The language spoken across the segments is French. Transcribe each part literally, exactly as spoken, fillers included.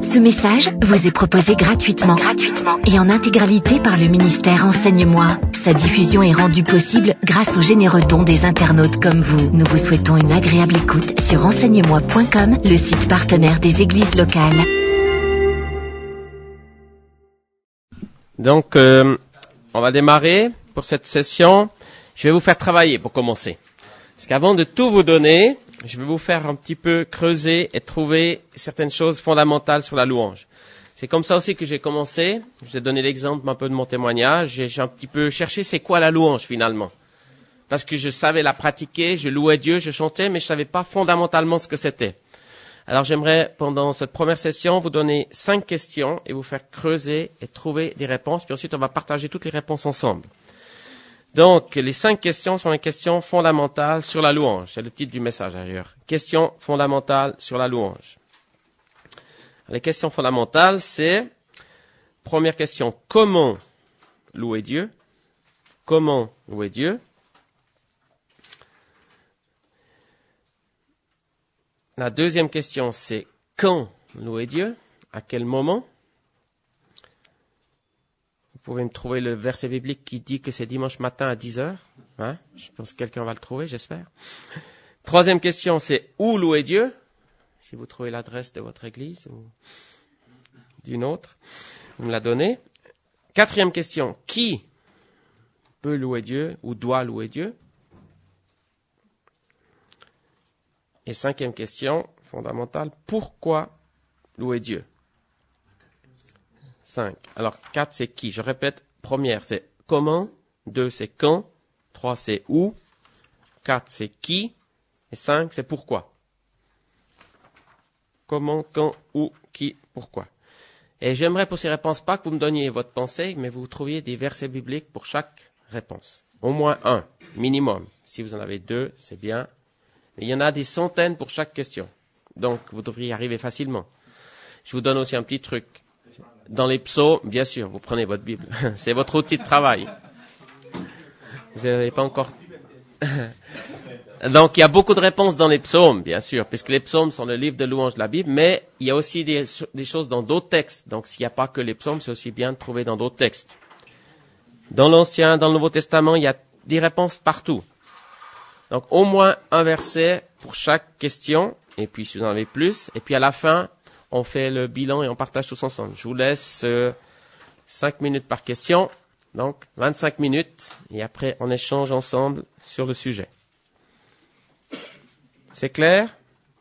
Ce message vous est proposé gratuitement, gratuitement et en intégralité par le ministère Enseigne-moi. Sa diffusion est rendue possible grâce aux généreux dons des internautes comme vous. Nous vous souhaitons une agréable écoute sur enseigne moi point com, le site partenaire des églises locales. Donc, euh, on va démarrer pour cette session. Je vais vous faire travailler pour commencer. Parce qu'avant de tout vous donner, je vais vous faire un petit peu creuser et trouver certaines choses fondamentales sur la louange. C'est comme ça aussi que j'ai commencé. Je vais donner l'exemple un peu de mon témoignage. J'ai, j'ai un petit peu cherché c'est quoi la louange finalement. Parce que je savais la pratiquer, je louais Dieu, je chantais, mais je savais pas fondamentalement ce que c'était. Alors j'aimerais, pendant cette première session, vous donner cinq questions et vous faire creuser et trouver des réponses. Puis ensuite, on va partager toutes les réponses ensemble. Donc, les cinq questions sont les questions fondamentales sur la louange. C'est le titre du message d'ailleurs. Questions fondamentales sur la louange. Les questions fondamentales, c'est, première question, comment louer Dieu? Comment louer Dieu? La deuxième question, c'est quand louer Dieu? À quel moment? Vous pouvez me trouver le verset biblique qui dit que c'est dimanche matin à dix heures. Hein? Je pense que quelqu'un va le trouver, j'espère. Troisième question, c'est où louer Dieu? Si vous trouvez l'adresse de votre église ou d'une autre, vous me la donnez. Quatrième question, qui peut louer Dieu ou doit louer Dieu? Et cinquième question fondamentale, pourquoi louer Dieu? Cinq. Alors, quatre, c'est qui? Je répète, première, c'est comment. Deux, c'est quand. Trois, c'est où. Quatre, c'est qui. Et cinq, c'est pourquoi. Comment, quand, où, qui, pourquoi. Et j'aimerais pour ces réponses pas que vous me donniez votre pensée, mais vous trouviez des versets bibliques pour chaque réponse. Au moins un, minimum. Si vous en avez deux, c'est bien. Mais il y en a des centaines pour chaque question. Donc, vous devriez y arriver facilement. Je vous donne aussi un petit truc. Dans les psaumes, bien sûr, vous prenez votre Bible. C'est votre outil de travail. Vous n'avez pas encore... Donc, il y a beaucoup de réponses dans les psaumes, bien sûr, puisque les psaumes sont le livre de louange de la Bible, mais il y a aussi des, des choses dans d'autres textes. Donc, s'il n'y a pas que les psaumes, c'est aussi bien de trouver dans d'autres textes. Dans l'Ancien, dans le Nouveau Testament, il y a des réponses partout. Donc, au moins un verset pour chaque question, et puis si vous en avez plus, et puis à la fin, on fait le bilan et on partage tous ensemble. Je vous laisse euh, cinq minutes par question, donc vingt-cinq minutes, et après on échange ensemble sur le sujet. C'est clair?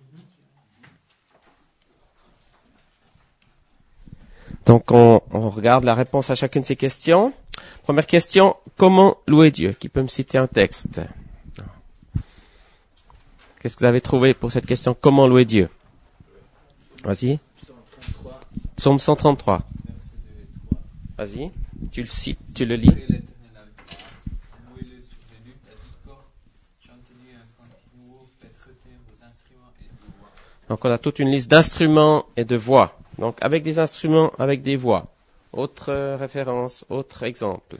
Donc on, on regarde la réponse à chacune de ces questions. Première question, comment louer Dieu? Qui peut me citer un texte? Qu'est-ce que vous avez trouvé pour cette question? Comment louer Dieu? Vas-y. Psaume cent trente-trois. Vas-y. Tu le cites, tu le lis. Donc on a toute une liste d'instruments et de voix. Donc avec des instruments, avec des voix. Autre euh, référence, autre exemple.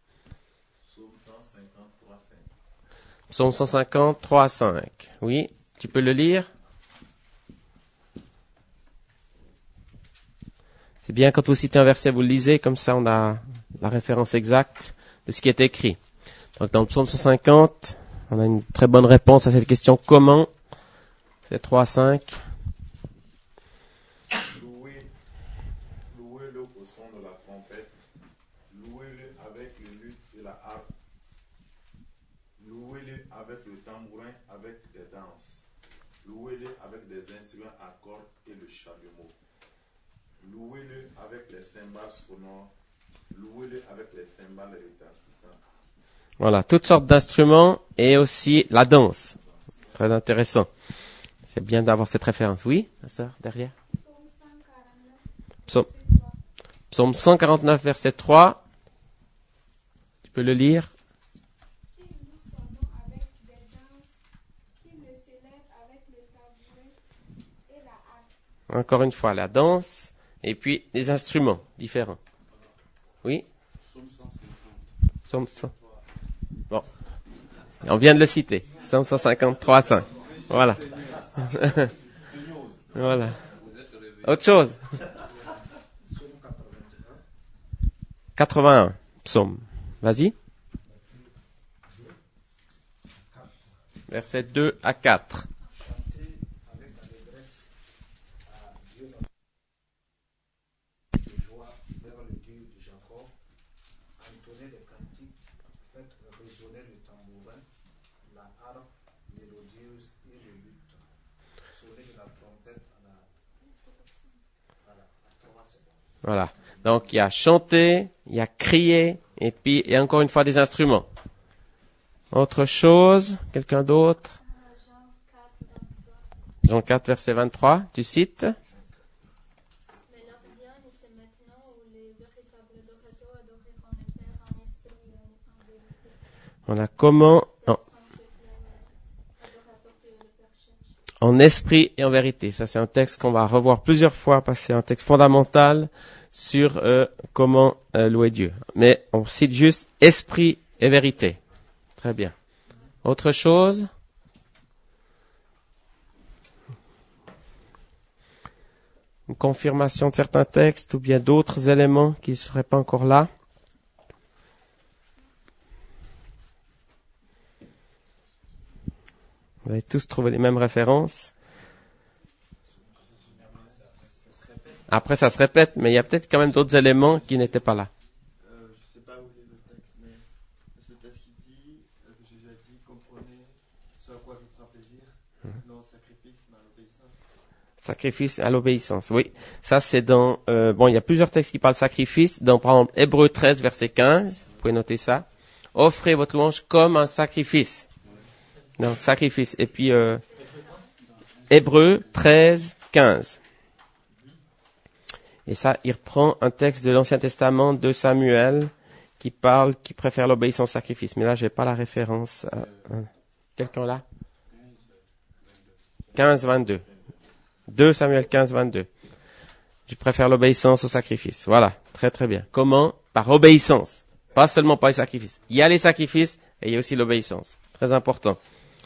Psaume cent cinquante, trois à cinq. Oui, tu peux le lire? C'est bien quand vous citez un verset, vous le lisez, comme ça on a la référence exacte de ce qui est écrit. Donc dans le psaume cent cinquante, on a une très bonne réponse à cette question. Comment? C'est trois à cinq. Louez, louez-le au son de la trompette, louez-le avec le luth et la harpe, louez-le avec le tambourin, avec des danses, louez-le avec des instruments à cordes et le chalumeau. Louez-le avec les cymbales sonores, louez-le avec les cymbales retentissants. Voilà, toutes sortes d'instruments et aussi la danse. Très intéressant. C'est bien d'avoir cette référence. Oui, ma sœur, derrière. Psaume, Psaume cent quarante-neuf, verset trois. Tu peux le lire. Encore une fois, la danse. Et puis, des instruments différents. Oui? Psaume cent. Bon. On vient de le citer. Psaume cent cinquante-trois à cinq. Voilà. Voilà. Autre chose? quatre-vingt-un, psaume. Vas-y. Versets deux à quatre. Chantez avec allégresse à Dieu de joie vers le Dieu de Jacob. Entonnez les cantiques, faites résonner le tambourin, la harpe, mélodieuse et le luth. Sonnez de la trompette à la, à la à trois secondes. Voilà. Donc, il y a chanter, il y a crier, et puis, il y a encore une fois des instruments. Autre chose, quelqu'un d'autre? Jean quatre, verset vingt-trois, tu cites? Mais l'heure vient, et c'est maintenant où les véritables adorateurs adoreront le Père en esprit et en vérité. Voilà, comment? En, en esprit et en vérité. Ça, c'est un texte qu'on va revoir plusieurs fois, parce que c'est un texte fondamental sur euh, comment euh, louer Dieu. Mais on cite juste esprit et vérité. Très bien. Autre chose? Une confirmation de certains textes ou bien d'autres éléments qui ne seraient pas encore là? Vous avez tous trouvé les mêmes références? Après, ça se répète, mais il y a peut-être quand même d'autres éléments qui n'étaient pas là. Euh, je ne sais pas où est le texte, mais ce texte qui dit, euh, que Jésus a dit, comprenez ce à quoi je prends plaisir, non au sacrifice, mais à l'obéissance. Sacrifice à l'obéissance, oui. Ça, c'est dans... Euh, bon, il y a plusieurs textes qui parlent sacrifice. Dans, par exemple, Hébreux treize, verset quinze. Vous pouvez noter ça. Offrez votre louange comme un sacrifice. Donc, sacrifice. Et puis, euh, Hébreux treize, quinze. Et ça, il reprend un texte de l'Ancien Testament de Samuel qui parle, qui préfère l'obéissance au sacrifice. Mais là, je n'ai pas la référence. À, à, quelqu'un là? quinze, vingt-deux. deux Samuel quinze, vingt-deux. Je préfère l'obéissance au sacrifice. Voilà, très très bien. Comment? Par obéissance. Pas seulement par les sacrifices. Il y a les sacrifices et il y a aussi l'obéissance. Très important.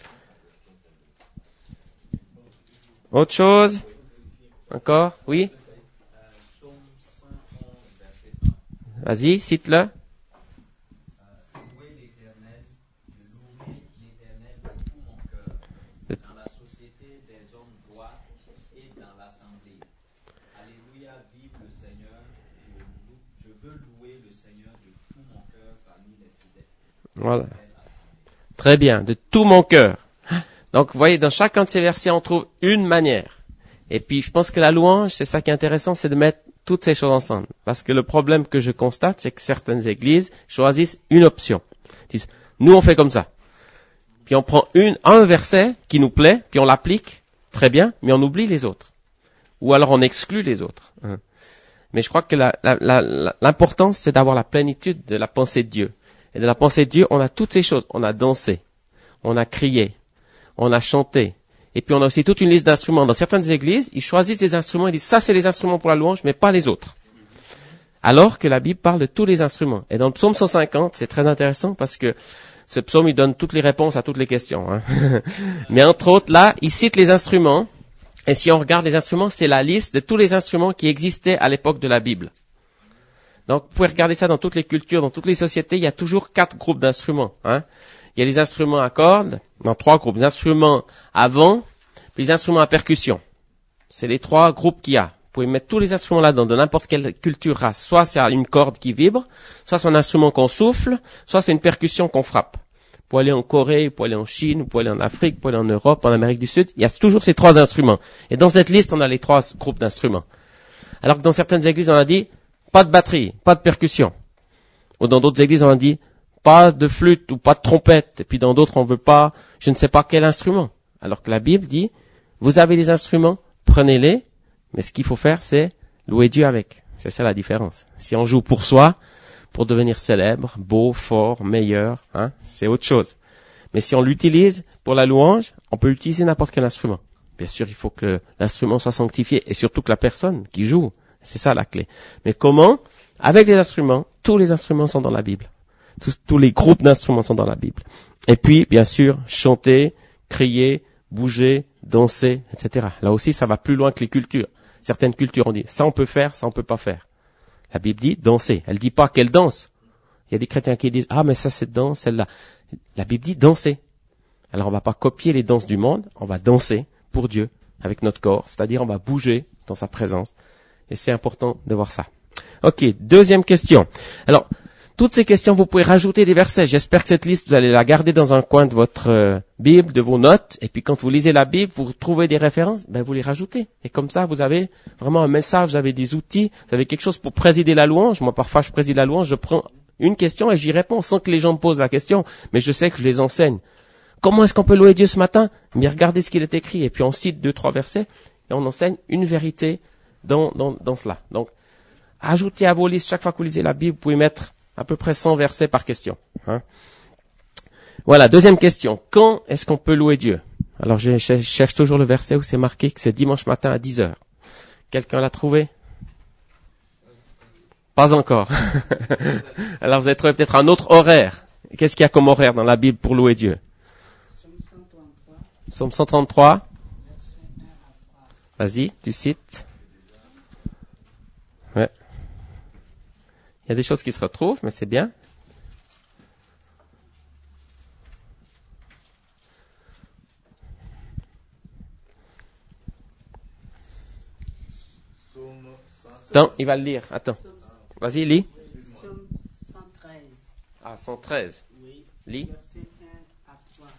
Autre chose? Encore? Oui? Vas-y, cite-le. Louer l'Éternel, louer l'Éternel de tout mon cœur, dans la société des hommes droits et dans l'assemblée. Alléluia, vive le Seigneur, je, loue, je veux louer le Seigneur de tout mon cœur parmi les fidèles. Voilà. Très bien, de tout mon cœur. Donc, vous voyez, dans chacun de ces versets, on trouve une manière. Et puis, je pense que la louange, c'est ça qui est intéressant, c'est de mettre toutes ces choses ensemble. Parce que le problème que je constate, c'est que certaines églises choisissent une option. Ils disent, nous on fait comme ça. Puis on prend une, un verset qui nous plaît, puis on l'applique, très bien, mais on oublie les autres. Ou alors on exclut les autres. Mais je crois que la, la, la, l'importance, c'est d'avoir la plénitude de la pensée de Dieu. Et de la pensée de Dieu, on a toutes ces choses. On a dansé, on a crié, on a chanté. Et puis on a aussi toute une liste d'instruments. Dans certaines églises, ils choisissent des instruments et disent ça c'est les instruments pour la louange, mais pas les autres. Alors que la Bible parle de tous les instruments. Et dans le psaume cent cinquante, c'est très intéressant parce que ce psaume, il donne toutes les réponses à toutes les questions. Hein. Mais entre autres, là, il cite les instruments. Et si on regarde les instruments, c'est la liste de tous les instruments qui existaient à l'époque de la Bible. Donc, vous pouvez regarder ça dans toutes les cultures, dans toutes les sociétés. Il y a toujours quatre groupes d'instruments. Hein. Il y a les instruments à cordes, dans trois groupes. Les instruments à vent, puis les instruments à percussion. C'est les trois groupes qu'il y a. Vous pouvez mettre tous les instruments là-dedans, de n'importe quelle culture race. Soit c'est une corde qui vibre, soit c'est un instrument qu'on souffle, soit c'est une percussion qu'on frappe. Vous pouvez aller en Corée, vous pouvez aller en Chine, vous pouvez aller en Afrique, vous pouvez aller en Europe, en Amérique du Sud. Il y a toujours ces trois instruments. Et dans cette liste, on a les trois groupes d'instruments. Alors que dans certaines églises, on a dit, pas de batterie, pas de percussion. Ou dans d'autres églises, on a dit, pas de flûte ou pas de trompette. Et puis dans d'autres, on veut pas, je ne sais pas quel instrument. Alors que la Bible dit, vous avez des instruments, prenez-les, mais ce qu'il faut faire, c'est louer Dieu avec. C'est ça la différence. Si on joue pour soi, pour devenir célèbre, beau, fort, meilleur, hein, c'est autre chose. Mais si on l'utilise pour la louange, on peut utiliser n'importe quel instrument. Bien sûr, il faut que l'instrument soit sanctifié et surtout que la personne qui joue, c'est ça la clé. Mais comment? Avec les instruments, tous les instruments sont dans la Bible. Tous, tous les groupes d'instruments sont dans la Bible. Et puis, bien sûr, chanter, crier, bouger, danser, et cetera. Là aussi, ça va plus loin que les cultures. Certaines cultures ont dit, ça on peut faire, ça on peut pas faire. La Bible dit danser. Elle dit pas quelle danse. Il y a des chrétiens qui disent, ah, mais ça c'est danse, celle-là. La Bible dit danser. Alors on va pas copier les danses du monde, on va danser pour Dieu avec notre corps, c'est-à-dire on va bouger dans sa présence. Et c'est important de voir ça. Ok, deuxième question. Alors, toutes ces questions, vous pouvez rajouter des versets. J'espère que cette liste, vous allez la garder dans un coin de votre euh, Bible, de vos notes. Et puis quand vous lisez la Bible, vous trouvez des références, ben vous les rajoutez. Et comme ça, vous avez vraiment un message, vous avez des outils, vous avez quelque chose pour présider la louange. Moi, parfois, je préside la louange, je prends une question et j'y réponds sans que les gens me posent la question. Mais je sais que je les enseigne. Comment est-ce qu'on peut louer Dieu ce matin? Mais regardez ce qu'il est écrit. Et puis on cite deux, trois versets et on enseigne une vérité dans, dans, dans cela. Donc, ajoutez à vos listes, chaque fois que vous lisez la Bible, vous pouvez mettre à peu près cent versets par question. Hein. Voilà, deuxième question. Quand est-ce qu'on peut louer Dieu? Alors, je cherche toujours le verset où c'est marqué que c'est dimanche matin à dix heures. Quelqu'un l'a trouvé? Pas encore. Alors, vous allez trouver peut-être un autre horaire. Qu'est-ce qu'il y a comme horaire dans la Bible pour louer Dieu? Psaume cent trente-trois. Vas-y, tu cites. Ouais. Il y a des choses qui se retrouvent, mais c'est bien. Attends, il va le lire. Attends. Vas-y, lis. Psaume cent treize. Ah, cent treize. Oui. Lis. Verset un à trois.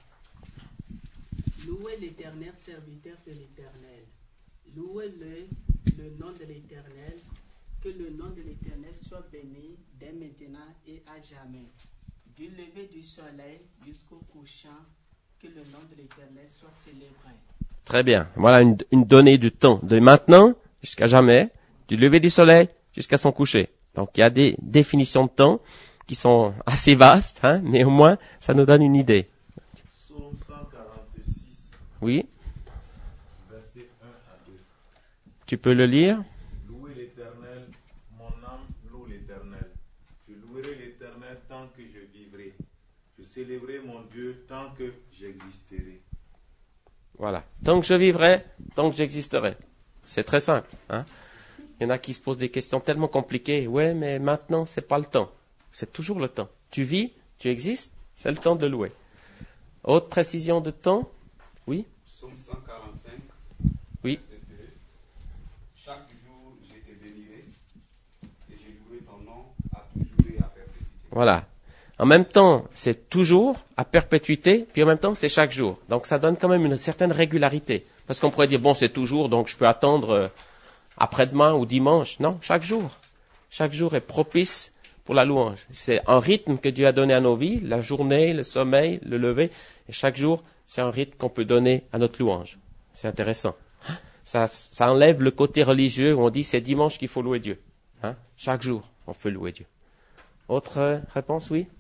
Louez l'Éternel, serviteur de l'Éternel. Louez-le, le nom de l'Éternel. Que le nom de l'Éternel soit béni dès maintenant et à jamais. Du lever du soleil jusqu'au couchant, que le nom de l'Éternel soit célébré. Très bien. Voilà une, une donnée du temps. De maintenant jusqu'à jamais, du lever du soleil jusqu'à son coucher. Donc il y a des définitions de temps qui sont assez vastes, hein, mais au moins ça nous donne une idée. Psaume cent quarante-six. Oui. Verset un à deux. Tu peux le lire? Louez l'Éternel, mon âme loue l'Éternel. Je louerai l'Éternel tant que je vivrai. Je célébrerai mon Dieu tant que j'existerai. Voilà. Tant que je vivrai, tant que j'existerai. C'est très simple. Hein. Il y en a qui se posent des questions tellement compliquées. Ouais, mais maintenant, c'est pas le temps. C'est toujours le temps. Tu vis, tu existes, c'est le temps de louer. Autre précision de temps? Oui? Psaume cent quarante-cinq. Oui. Verset deux. Chaque jour, je te bénirai et je louerai ton nom à toujours et à perpétuité. Voilà. En même temps, c'est toujours à perpétuité, puis en même temps, c'est chaque jour. Donc, ça donne quand même une certaine régularité. Parce qu'on pourrait dire, bon, c'est toujours, donc je peux attendre euh, après-demain ou dimanche. Non, chaque jour. Chaque jour est propice pour la louange. C'est un rythme que Dieu a donné à nos vies, la journée, le sommeil, le lever. Et chaque jour, c'est un rythme qu'on peut donner à notre louange. C'est intéressant. Ça, ça enlève le côté religieux où on dit c'est dimanche qu'il faut louer Dieu. Hein? Chaque jour, on peut louer Dieu. Autre euh, réponse, oui?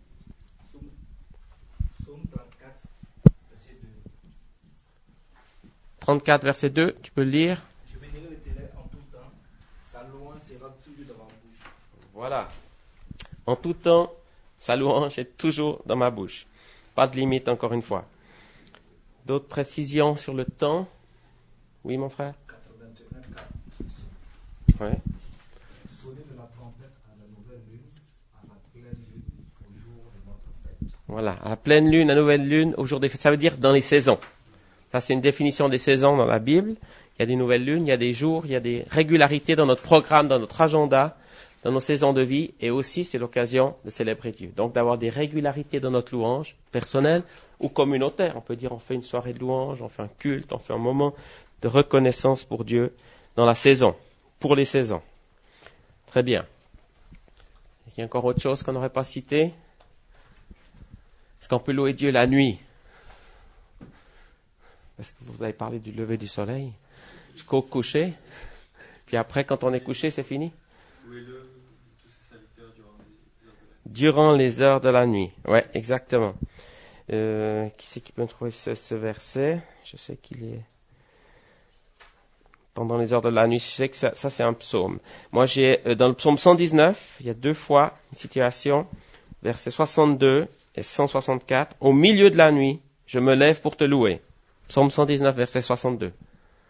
Psaume trente-quatre, verset deux. trente-quatre, verset deux, tu peux le lire? Je bénirai l'Éternel en tout temps. Sa louange sera toujours dans ma bouche. Voilà. En tout temps, sa louange est toujours dans ma bouche. Pas de limite, encore une fois. D'autres précisions sur le temps? Oui, mon frère? quatre-vingt-un, quatre. Oui. Sonnez de la trompette à la nouvelle lune, à la pleine lune, au jour de notre fête. Voilà. À la pleine lune, à la nouvelle lune, au jour des fêtes. Ça veut dire dans les saisons. Ça, c'est une définition des saisons dans la Bible. Il y a des nouvelles lunes, il y a des jours, il y a des régularités dans notre programme, dans notre agenda, dans nos saisons de vie. Et aussi, c'est l'occasion de célébrer Dieu. Donc, d'avoir des régularités dans notre louange personnelle ou communautaire. On peut dire, on fait une soirée de louange, on fait un culte, on fait un moment de reconnaissance pour Dieu dans la saison, pour les saisons. Très bien. Il y a encore autre chose qu'on n'aurait pas cité? Est-ce qu'on peut louer Dieu la nuit? Parce que vous avez parlé du lever du soleil jusqu'au coucher. Puis après, quand on est couché, c'est fini? Louez-le, tous ses serviteurs, durant les heures de la nuit. Durant les heures de la nuit. Ouais, exactement. Euh, qui c'est qui peut me trouver ce, ce verset? Je sais qu'il est pendant les heures de la nuit. Je sais que ça, ça c'est un psaume. Moi, j'ai euh, dans le psaume cent dix-neuf, il y a deux fois une situation, versets soixante-deux et cent soixante-quatre. Au milieu de la nuit, je me lève pour te louer. Psaume cent dix-neuf, verset soixante-deux.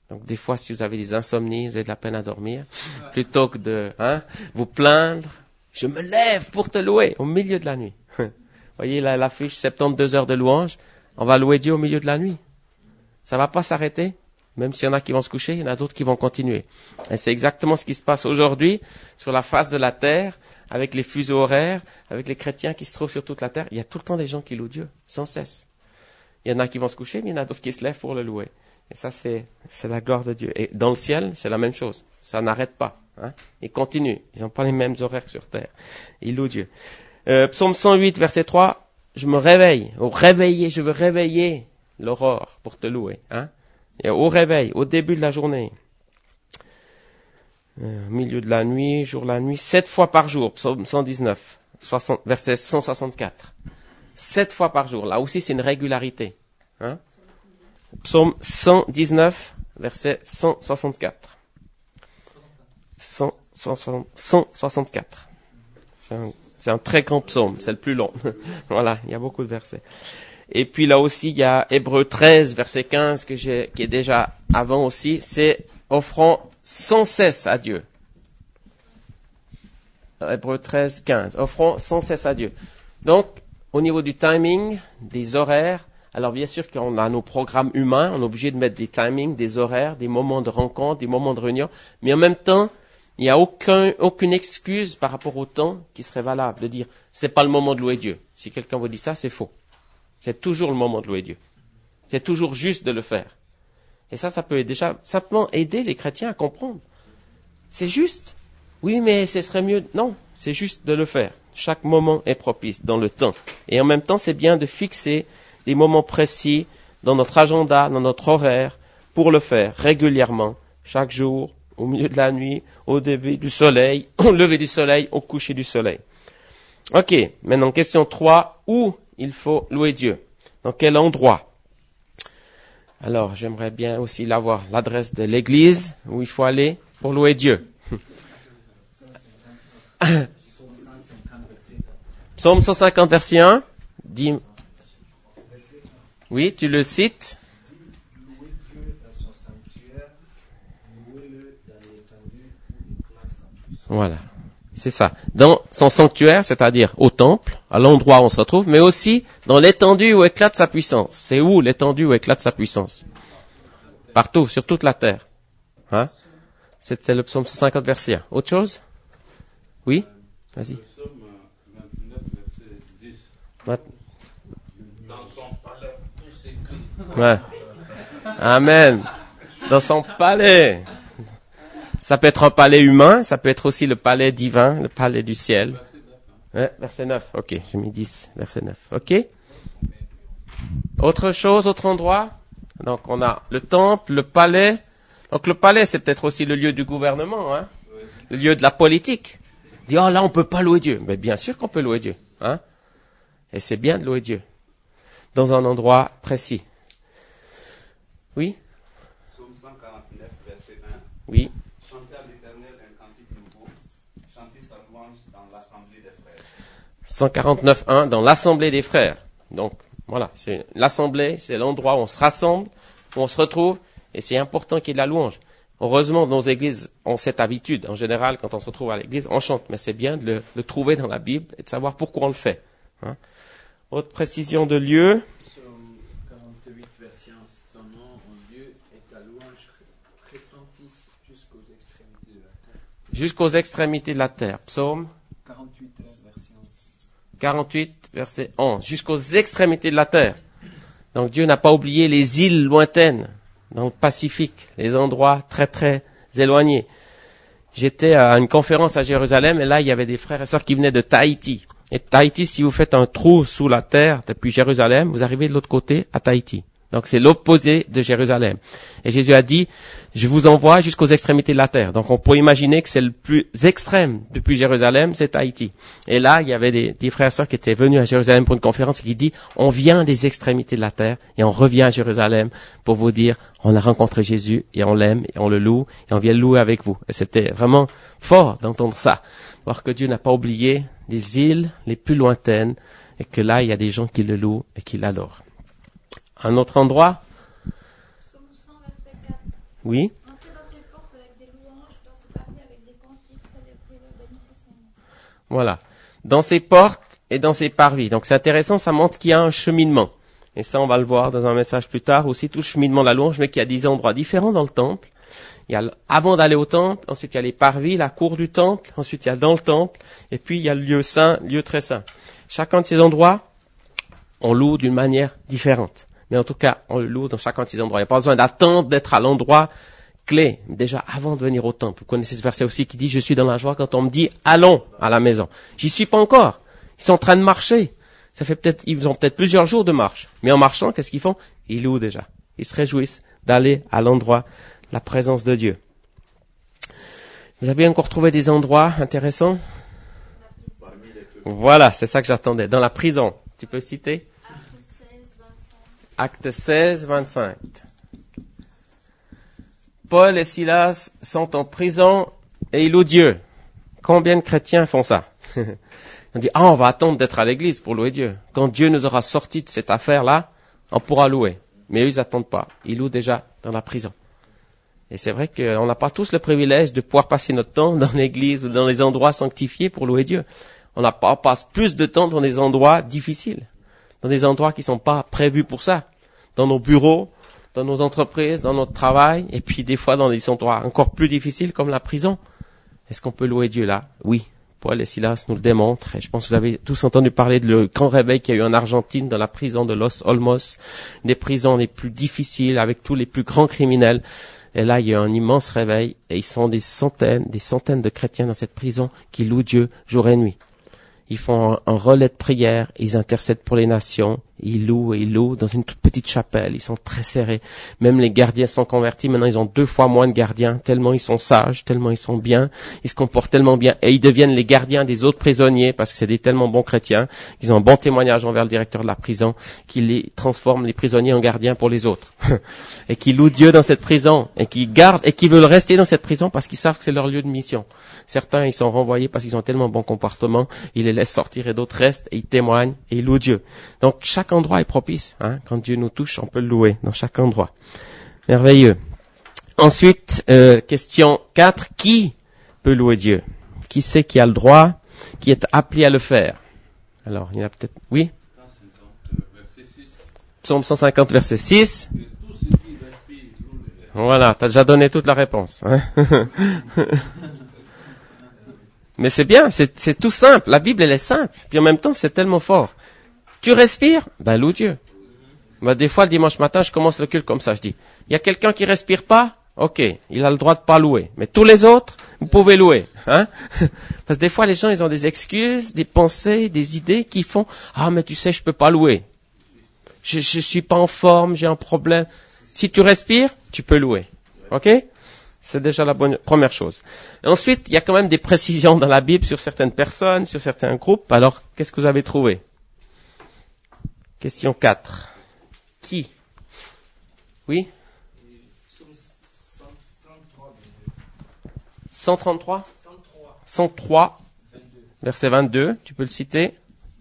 Donc des fois, si vous avez des insomnies, vous avez de la peine à dormir, plutôt que de hein, vous plaindre, je me lève pour te louer au milieu de la nuit. Vous voyez là, l'affiche soixante-douze heures de louange, on va louer Dieu au milieu de la nuit. Ça va pas s'arrêter, même s'il y en a qui vont se coucher, il y en a d'autres qui vont continuer. Et c'est exactement ce qui se passe aujourd'hui sur la face de la terre, avec les fuseaux horaires, avec les chrétiens qui se trouvent sur toute la terre. Il y a tout le temps des gens qui louent Dieu, sans cesse. Il y en a qui vont se coucher, mais il y en a d'autres qui se lèvent pour le louer. Et ça, c'est, c'est la gloire de Dieu. Et dans le ciel, c'est la même chose. Ça n'arrête pas. Hein. Ils continuent. Ils n'ont pas les mêmes horaires que sur terre. Ils louent Dieu. Euh, Psaume cent huit, verset trois. Je me réveille. Au réveiller, je veux réveiller l'aurore pour te louer. Hein. Et au réveil, au début de la journée. Euh, au milieu de la nuit, jour la nuit, sept fois par jour. Psaume cent dix-neuf, soixante, verset cent soixante-quatre. Sept fois par jour. Là aussi, c'est une régularité. Hein. Psaume cent dix-neuf, verset cent soixante-quatre. cent soixante-quatre. C'est un, c'est un très grand psaume, c'est le plus long. Voilà, il y a beaucoup de versets. Et puis là aussi, il y a Hébreux treize, verset quinze, que j'ai, qui est déjà avant aussi, c'est offrant sans cesse à Dieu. Hébreux treize, quinze. Offrant sans cesse à Dieu. Donc, au niveau du timing, des horaires, alors bien sûr qu'on a nos programmes humains, on est obligé de mettre des timings, des horaires, des moments de rencontre, des moments de réunion, mais en même temps, il n'y a aucun, aucune excuse par rapport au temps qui serait valable de dire c'est pas le moment de louer Dieu. Si quelqu'un vous dit ça, c'est faux. C'est toujours le moment de louer Dieu. C'est toujours juste de le faire. Et ça, ça peut déjà simplement aider les chrétiens à comprendre. C'est juste. Oui, mais ce serait mieux. Non, c'est juste de le faire. Chaque moment est propice dans le temps. Et en même temps, c'est bien de fixer des moments précis dans notre agenda, dans notre horaire, pour le faire régulièrement, chaque jour, au milieu de la nuit, au début du soleil, au lever du soleil, au coucher du soleil. Ok, maintenant question trois, où il faut louer Dieu? Dans quel endroit? Alors, j'aimerais bien aussi l'avoir, l'adresse de l'église où il faut aller pour louer Dieu. Psaume cent cinquante, verset un, dit... Oui, tu le cites. Louez Dieu dans son sanctuaire, louez-le dans l'étendue où éclate sa puissance. Voilà, c'est ça. Dans son sanctuaire, c'est-à-dire au temple, à l'endroit où on se retrouve, mais aussi dans l'étendue où éclate sa puissance. C'est où l'étendue où éclate sa puissance? Partout, sur toute la terre. Hein? C'était le psaume cent cinquante, verset un. Autre chose? Oui? Vas-y. Psaume vingt-neuf, verset dix. Vingt- Dans son palais, tout s'écrit. Ouais. Amen. Dans son palais. Ça peut être un palais humain, ça peut être aussi le palais divin, le palais du ciel. Ouais, verset neuf. Ok, j'ai mis dix, verset neuf. Ok. Autre chose, autre endroit? Donc on a le temple, le palais. Donc le palais, c'est peut-être aussi le lieu du gouvernement, hein? Le lieu de la politique. On dit, oh là, on peut pas louer Dieu. Mais bien sûr qu'on peut louer Dieu, hein? Et c'est bien de louer Dieu. Dans un endroit précis. Oui? Psaume cent quarante-neuf, verset un. Oui. Chantez à l'Éternel un cantique nouveau. Chantez sa louange dans l'assemblée des frères. cent quarante-neuf, un, dans l'assemblée des frères. Donc, voilà, c'est l'assemblée, c'est l'endroit où on se rassemble, où on se retrouve, et c'est important qu'il y ait de la louange. Heureusement, nos églises ont cette habitude. En général, quand on se retrouve à l'église, on chante, mais c'est bien de le, le trouver dans la Bible et de savoir pourquoi on le fait. Hein. Autre précision de lieu. Psaume quarante-huit, verset un. Ton nom, en Dieu, et ta louange retentissent jusqu'aux extrémités de la terre. Jusqu'aux extrémités de la terre. Psaume quarante-huit, verset onze. quarante-huit, verset onze. Jusqu'aux extrémités de la terre. Donc Dieu n'a pas oublié les îles lointaines, dans le Pacifique, les endroits très très éloignés. J'étais à une conférence à Jérusalem et là il y avait des frères et sœurs qui venaient de Tahiti. Et Tahiti, si vous faites un trou sous la terre depuis Jérusalem, vous arrivez de l'autre côté à Tahiti. Donc c'est l'opposé de Jérusalem. Et Jésus a dit, je vous envoie jusqu'aux extrémités de la terre. Donc on peut imaginer que c'est le plus extrême depuis Jérusalem, c'est Tahiti. Et là, il y avait des, des frères et sœurs qui étaient venus à Jérusalem pour une conférence et qui dit, on vient des extrémités de la terre et on revient à Jérusalem pour vous dire, on a rencontré Jésus et on l'aime et on le loue et on vient le louer avec vous. Et c'était vraiment fort d'entendre ça. Voir que Dieu n'a pas oublié les îles les plus lointaines et que là, il y a des gens qui le louent et qui l'adorent. Un autre endroit? Psaume cent, verset quatre. Oui. Entrer dans ces portes avec des louanges, dans ces parvis avec des cantiques, célébrer le bénissez Seigneur. Voilà. Dans ces portes et dans ces parvis. Donc c'est intéressant, ça montre qu'il y a un cheminement. Et ça, on va le voir dans un message plus tard, aussi tout le cheminement de la louange, mais qu'il y a des endroits différents dans le temple. Il y a, avant d'aller au temple, ensuite il y a les parvis, la cour du temple, ensuite il y a dans le temple, et puis il y a le lieu saint, lieu très saint. Chacun de ces endroits, on loue d'une manière différente. Mais en tout cas, on le loue dans chacun de ces endroits. Il n'y a pas besoin d'attendre d'être à l'endroit clé, déjà avant de venir au temple. Vous connaissez ce verset aussi qui dit « Je suis dans la joie quand on me dit « Allons à la maison ». J'y suis pas encore. Ils sont en train de marcher. Ça fait peut-être, ils ont peut-être plusieurs jours de marche. Mais en marchant, qu'est-ce qu'ils font? Ils louent déjà. Ils se réjouissent d'aller à l'endroit, la présence de Dieu. Vous avez encore trouvé des endroits intéressants? Voilà, c'est ça que j'attendais. Dans la prison. Tu peux citer? Acte seize, vingt-cinq. Paul et Silas sont en prison et ils louent Dieu. Combien de chrétiens font ça? On dit, ah, on va attendre d'être à l'église pour louer Dieu. Quand Dieu nous aura sortis de cette affaire-là, on pourra louer. Mais eux, ils n'attendent pas. Ils louent déjà dans la prison. Et c'est vrai qu'on n'a pas tous le privilège de pouvoir passer notre temps dans l'église ou dans les endroits sanctifiés pour louer Dieu. On n'a pas, on passe plus de temps dans des endroits difficiles. Dans des endroits qui ne sont pas prévus pour ça. Dans nos bureaux, dans nos entreprises, dans notre travail. Et puis des fois dans des endroits encore plus difficiles comme la prison. Est-ce qu'on peut louer Dieu là? Oui. Paul et Silas nous le démontrent. Et je pense que vous avez tous entendu parler de le grand réveil qu'il y a eu en Argentine, dans la prison de Los Olmos, des prisons les plus difficiles, avec tous les plus grands criminels. Et là, il y a eu un immense réveil, et ils sont des centaines, des centaines de chrétiens dans cette prison qui louent Dieu jour et nuit. Ils font un, un relais de prière, ils intercèdent pour les nations, ils louent et ils louent dans une toute petite chapelle, ils sont très serrés. Même les gardiens sont convertis, maintenant ils ont deux fois moins de gardiens, tellement ils sont sages, tellement ils sont bien, ils se comportent tellement bien, et ils deviennent les gardiens des autres prisonniers, parce que c'est des tellement bons chrétiens, qu'ils ont un bon témoignage envers le directeur de la prison, qui les transforme, les prisonniers, en gardiens pour les autres. Et qui louent Dieu dans cette prison, et qui gardent, et qui veulent rester dans cette prison parce qu'ils savent que c'est leur lieu de mission. Certains, ils sont renvoyés parce qu'ils ont tellement bon comportement, ils les laissent sortir et d'autres restent, et ils témoignent, et ils louent Dieu. Donc, chaque endroit est propice, hein. Quand Dieu nous touche, on peut le louer dans chaque endroit. Merveilleux. Ensuite, euh, question quatre, qui peut louer Dieu? Qui c'est qui a le droit, qui est appelé à le faire? Alors, il y en a peut-être, oui? Psaume cent cinquante, verset six. Voilà, t'as déjà donné toute la réponse. Hein. Mais c'est bien, c'est, c'est tout simple. La Bible, elle est simple. Puis en même temps, c'est tellement fort. Tu respires? Ben, loue Dieu. Ben, des fois, le dimanche matin, je commence le culte comme ça. Je dis, il y a quelqu'un qui respire pas? Ok, il a le droit de pas louer. Mais tous les autres, vous pouvez louer. Hein? Parce que des fois, les gens, ils ont des excuses, des pensées, des idées qui font, ah, mais tu sais, je peux pas louer. Je, je suis pas en forme, j'ai un problème. Si tu respires, tu peux louer. Ok? C'est déjà la bonne, première chose. Et ensuite, il y a quand même des précisions dans la Bible sur certaines personnes, sur certains groupes. Alors, qu'est-ce que vous avez trouvé? Question quatre. Qui? Oui? cent trente-trois? cent trois. Verset vingt-deux. Tu peux le citer?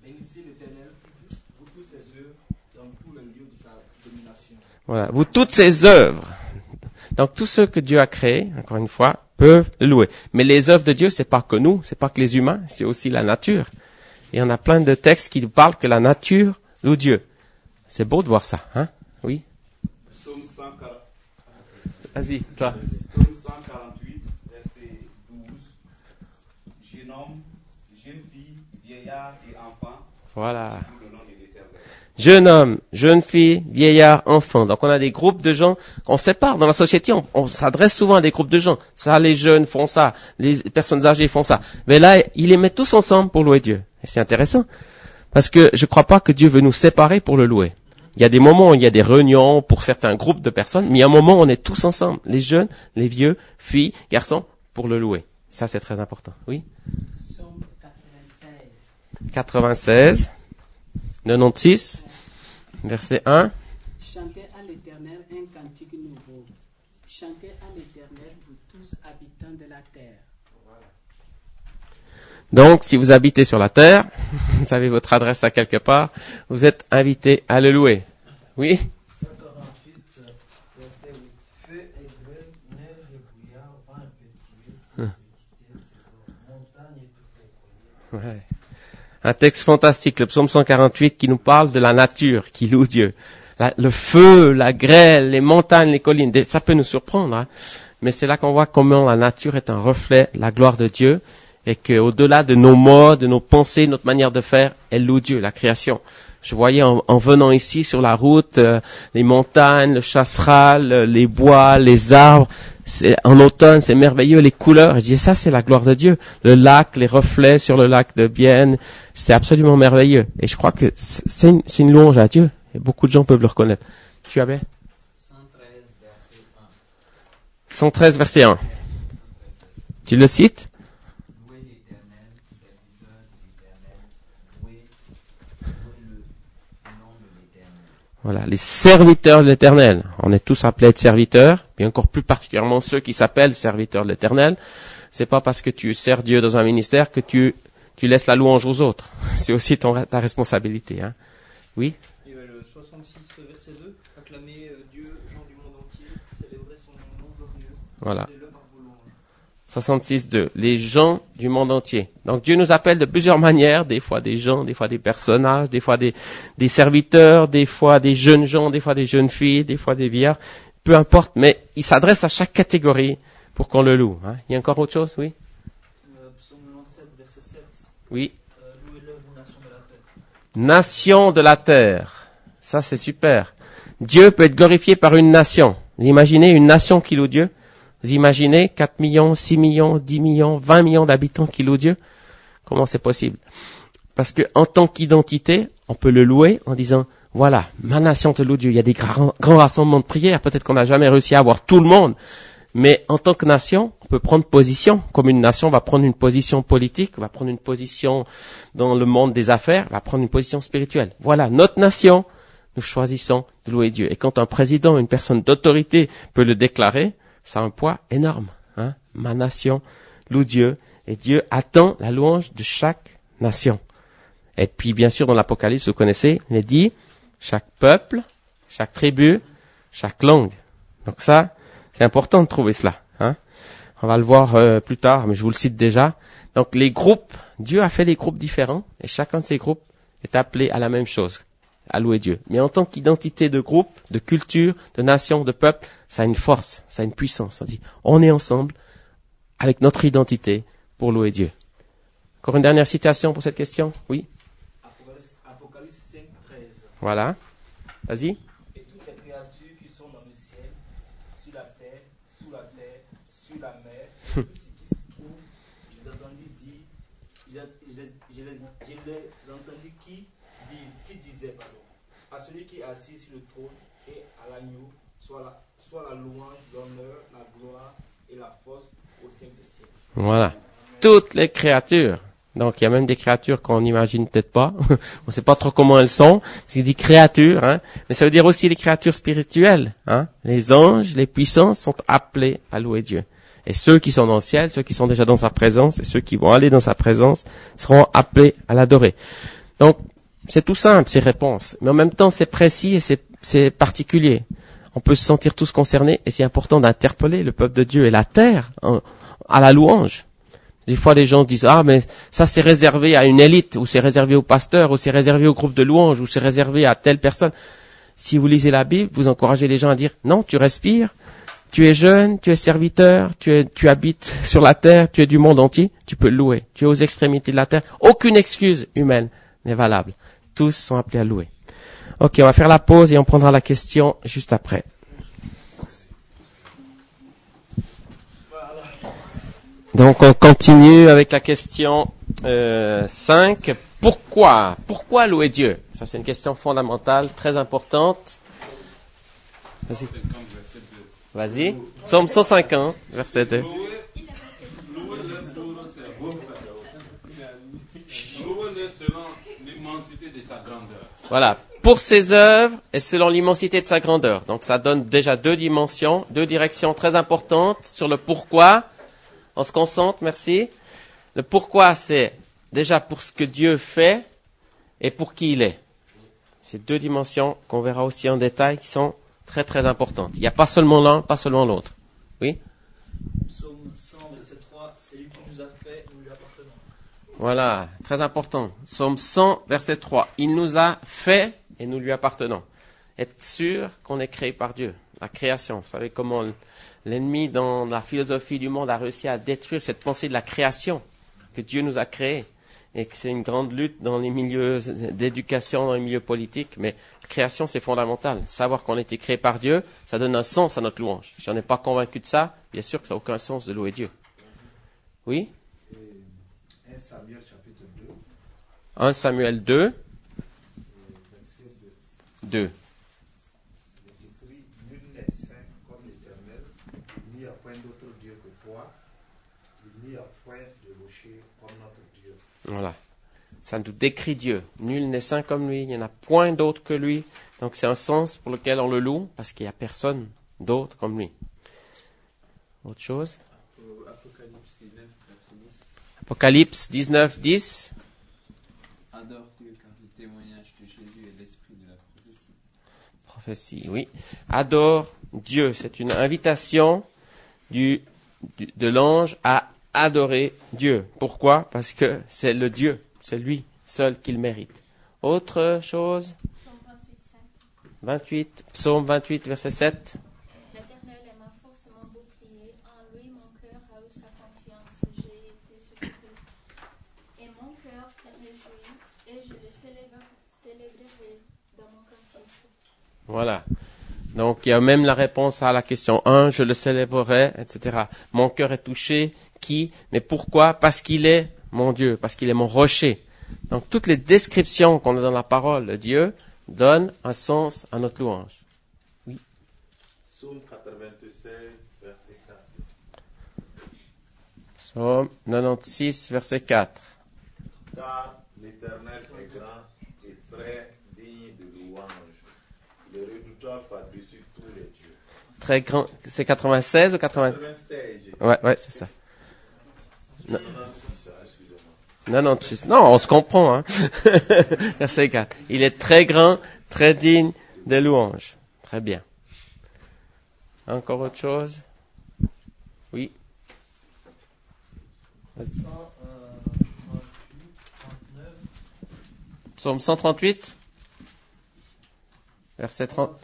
Voilà. Vous, toutes ces œuvres. Donc, tous ceux que Dieu a créés, encore une fois, peuvent le louer. Mais les œuvres de Dieu, c'est pas que nous, c'est pas que les humains, c'est aussi la nature. Et on a plein de textes qui parlent que la nature loue Dieu. C'est beau de voir ça, hein? Oui? Psaume cent quarante. Vas-y, toi. Psaume cent quarante-huit, verset douze. Jeune homme, jeune fille, vieillard et enfant. Voilà. Tout le nom de l'Éternel. Jeune homme, jeune fille, vieillard, enfant. Donc on a des groupes de gens qu'on sépare. Dans la société, on, on s'adresse souvent à des groupes de gens. Ça, les jeunes font ça, les personnes âgées font ça. Mais là, il les met tous ensemble pour louer Dieu. Et c'est intéressant. Parce que je ne crois pas que Dieu veut nous séparer pour le louer. Il y a des moments où il y a des réunions pour certains groupes de personnes, mais il y a un moment où on est tous ensemble, les jeunes, les vieux, filles, garçons, pour le louer. Ça, c'est très important. Oui? Psaume quatre-vingt-seize. quatre-vingt-seize, quatre-vingt-seize, verset un. Chantez à l'Éternel un cantique nouveau. Chantez à l'Éternel, vous tous habitants de la terre. Donc, si vous habitez sur la terre, vous avez votre adresse à quelque part, vous êtes invité à le louer. Oui? cent quarante-huit, verset huit. Feu et grêle Ouais. Un texte fantastique, le psaume cent quarante-huit, qui nous parle de la nature, qui loue Dieu. La, le feu, la grêle, les montagnes, les collines, ça peut nous surprendre, hein. Mais c'est là qu'on voit comment la nature est un reflet de la gloire de Dieu, et qu'au-delà de nos modes, de nos pensées, notre manière de faire, elle loue Dieu, la création. Je voyais en, en venant ici sur la route, euh, les montagnes, le chasseral, euh, les bois, les arbres. C'est, en automne, c'est merveilleux, les couleurs. Je disais, ça, c'est la gloire de Dieu. Le lac, les reflets sur le lac de Bienne, c'était absolument merveilleux. Et je crois que c'est une, c'est une louange à Dieu. Et beaucoup de gens peuvent le reconnaître. Tu avais cent treize, verset un. Tu le cites? Voilà, les serviteurs de l'Éternel. On est tous appelés à être serviteurs, et encore plus particulièrement ceux qui s'appellent serviteurs de l'Éternel. C'est pas parce que tu sers Dieu dans un ministère que tu tu laisses la louange aux autres. C'est aussi ton, ta responsabilité. Hein. Oui. Et ben, le soixante-six, verset deux, acclamez Dieu, gens du monde entier, célébrez son nom glorieux. Voilà. soixante-six deux. Les gens du monde entier. Donc Dieu nous appelle de plusieurs manières, des fois des gens, des fois des personnages, des fois des, des serviteurs, des fois des jeunes gens, des fois des jeunes filles, des fois des vieillards, peu importe, mais il s'adresse à chaque catégorie pour qu'on le loue. Hein. Il y a encore autre chose, oui? Euh, psaume quatre-vingt-dix-sept, verset sept. Oui. Euh, louez-le, vous nations de la terre. Nation de la terre. Ça, c'est super. Dieu peut être glorifié par une nation. Vous imaginez une nation qui loue Dieu? Vous imaginez quatre millions, six millions, dix millions, vingt millions d'habitants qui louent Dieu? Comment c'est possible? Parce que en tant qu'identité, on peut le louer en disant, voilà, ma nation te loue Dieu. Il y a des grands, grands rassemblements de prière. Peut-être qu'on n'a jamais réussi à avoir tout le monde. Mais en tant que nation, on peut prendre position. Comme une nation va prendre une position politique, va prendre une position dans le monde des affaires, va prendre une position spirituelle. Voilà, notre nation, nous choisissons de louer Dieu. Et quand un président, une personne d'autorité peut le déclarer, ça a un poids énorme. Hein? Ma nation loue Dieu. Et Dieu attend la louange de chaque nation. Et puis, bien sûr, dans l'Apocalypse, vous connaissez, il est dit, chaque peuple, chaque tribu, chaque langue. Donc ça, c'est important de trouver cela. Hein? On va le voir euh, plus tard, mais je vous le cite déjà. Donc les groupes, Dieu a fait des groupes différents, et chacun de ces groupes est appelé à la même chose, à louer Dieu. Mais en tant qu'identité de groupe, de culture, de nation, de peuple, ça a une force, ça a une puissance. On dit, on est ensemble, avec notre identité, pour louer Dieu. Encore une dernière citation pour cette question? Oui? Apocalypse cinq, treize. Voilà. Vas-y. Et toutes les créatures qui sont dans le ciel, sur la terre, sous la terre, sur la mer, tout ce qui se trouve, je les ai entendus dire, je, je, les, je, les, je les ai entendus qui, disent, qui disaient, pardon, à celui qui est assis sur le trône et à l'agneau, soit la, soit la louange, l'honneur, la gloire et la force au siècle des siècles. Voilà. Toutes les créatures. Donc, il y a même des créatures qu'on n'imagine peut-être pas. On ne sait pas trop comment elles sont. C'est dit créatures, hein. Mais ça veut dire aussi les créatures spirituelles, hein. Les anges, les puissants sont appelés à louer Dieu. Et ceux qui sont dans le ciel, ceux qui sont déjà dans sa présence, et ceux qui vont aller dans sa présence, seront appelés à l'adorer. Donc, c'est tout simple, ces réponses. Mais en même temps, c'est précis et c'est, c'est particulier. On peut se sentir tous concernés, et c'est important d'interpeller le peuple de Dieu et la terre hein, à la louange. Des fois, les gens disent, ah, mais ça, c'est réservé à une élite, ou c'est réservé au pasteur, ou c'est réservé au groupe de louanges, ou c'est réservé à telle personne. Si vous lisez la Bible, vous encouragez les gens à dire, non, tu respires, tu es jeune, tu es serviteur, tu es, tu habites sur la terre, tu es du monde entier, tu peux louer. Tu es aux extrémités de la terre. Aucune excuse humaine n'est valable. Tous sont appelés à louer. Ok, on va faire la pause et on prendra la question juste après. Donc on continue avec la question euh, cinq. Pourquoi Pourquoi louer Dieu? Ça c'est une question fondamentale, très importante. Vas-y. Vas-y. Psaume cent cinquante, verset deux. Louez-le selon l'immensité de sa grandeur. Voilà. Pour ses œuvres et selon l'immensité de sa grandeur. Donc ça donne déjà deux dimensions, deux directions très importantes sur le pourquoi. On se concentre, merci. Le pourquoi, c'est déjà pour ce que Dieu fait et pour qui il est. C'est deux dimensions qu'on verra aussi en détail qui sont très très importantes. Il n'y a pas seulement l'un, pas seulement l'autre. Oui? Psaume cent, verset trois, C'est lui qui nous a fait, nous lui appartenons. Voilà, très important. Psaume cent, verset trois. Il nous a fait et nous lui appartenons. Être sûr qu'on est créé par Dieu. La création. Vous savez comment l'ennemi dans la philosophie du monde a réussi à détruire cette pensée de la création, que Dieu nous a créé. Et que c'est une grande lutte dans les milieux d'éducation, dans les milieux politiques. Mais la création, c'est fondamental. Savoir qu'on a été créé par Dieu, ça donne un sens à notre louange. Si on n'est pas convaincu de ça, bien sûr que ça n'a aucun sens de louer Dieu. Oui? un Samuel chapitre deux. un Samuel deux. deux. Il est écrit, nul n'est saint comme l'Éternel, il n'y a point d'autre Dieu que toi, il n'y a point de rocher comme notre Dieu. Voilà. Ça nous décrit Dieu. Nul n'est saint comme lui. Il n'y en a point d'autre que lui. Donc c'est un sens pour lequel on le loue, parce qu'il n'y a personne d'autre comme lui. Autre chose? Apocalypse dix-neuf, verset dix. Apocalypse dix-neuf, dix. Adore Dieu, car le témoignage de Jésus est l'esprit de la prophétie. Prophétie, oui. Adore Dieu. C'est une invitation du, du, de l'ange à adorer Dieu. Pourquoi? Parce que c'est le Dieu, c'est lui seul qui le mérite. Autre chose? Psaume vingt-huit, sept. vingt-huit, Psaume vingt-huit, verset sept. L'Éternel est ma force et mon bouclier. En lui, mon cœur a eu sa confiance. J'ai été secouru. Et mon cœur s'est réjoui et je le célébrerai, célébrerai dans mon cantique. Voilà. Donc, il y a même la réponse à la question un, je le célébrerai, et cetera. Mon cœur est touché. Qui? Mais pourquoi? Parce qu'il est mon Dieu, parce qu'il est mon rocher. Donc, toutes les descriptions qu'on a dans la parole de Dieu donnent un sens à notre louange. Oui. Psaume quatre-vingt-seize, verset quatre. Psaume quatre-vingt-seize, verset quatre. Car l'Éternel est grand et très digne de louange, le redoutable par-dessus tous les dieux. Très grand. C'est quatre-vingt-seize ou quatre-vingts? quatre-vingt-seize. Ouais, ouais, c'est ça. Non. quatre-vingt-six, excusez-moi. quatre-vingt-seize. Non, on se comprend, hein. Verset quatre. Il est très grand, très digne de louange. Très bien. Encore autre chose? Oui. Vas-y. Psaume cent trente-huit, verset trente.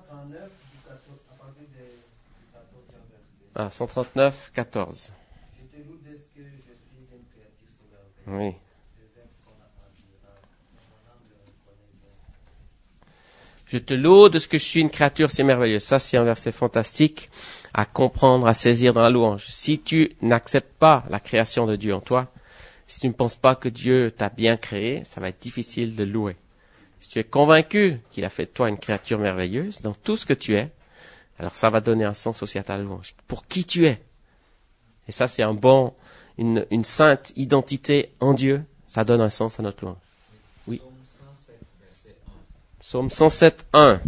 Ah, cent trente-neuf, quatorze. Je te loue dès que je suis une créature sauvageuse. Oui. Je te loue de ce que je suis une créature si merveilleuse. Ça, c'est un verset fantastique à comprendre, à saisir dans la louange. Si tu n'acceptes pas la création de Dieu en toi, si tu ne penses pas que Dieu t'a bien créé, ça va être difficile de louer. Si tu es convaincu qu'il a fait de toi une créature merveilleuse dans tout ce que tu es, alors ça va donner un sens aussi à ta louange. Pour qui tu es. Et ça, c'est un bon, une, une sainte identité en Dieu. Ça donne un sens à notre louange. Oui. Psaume cent sept, un.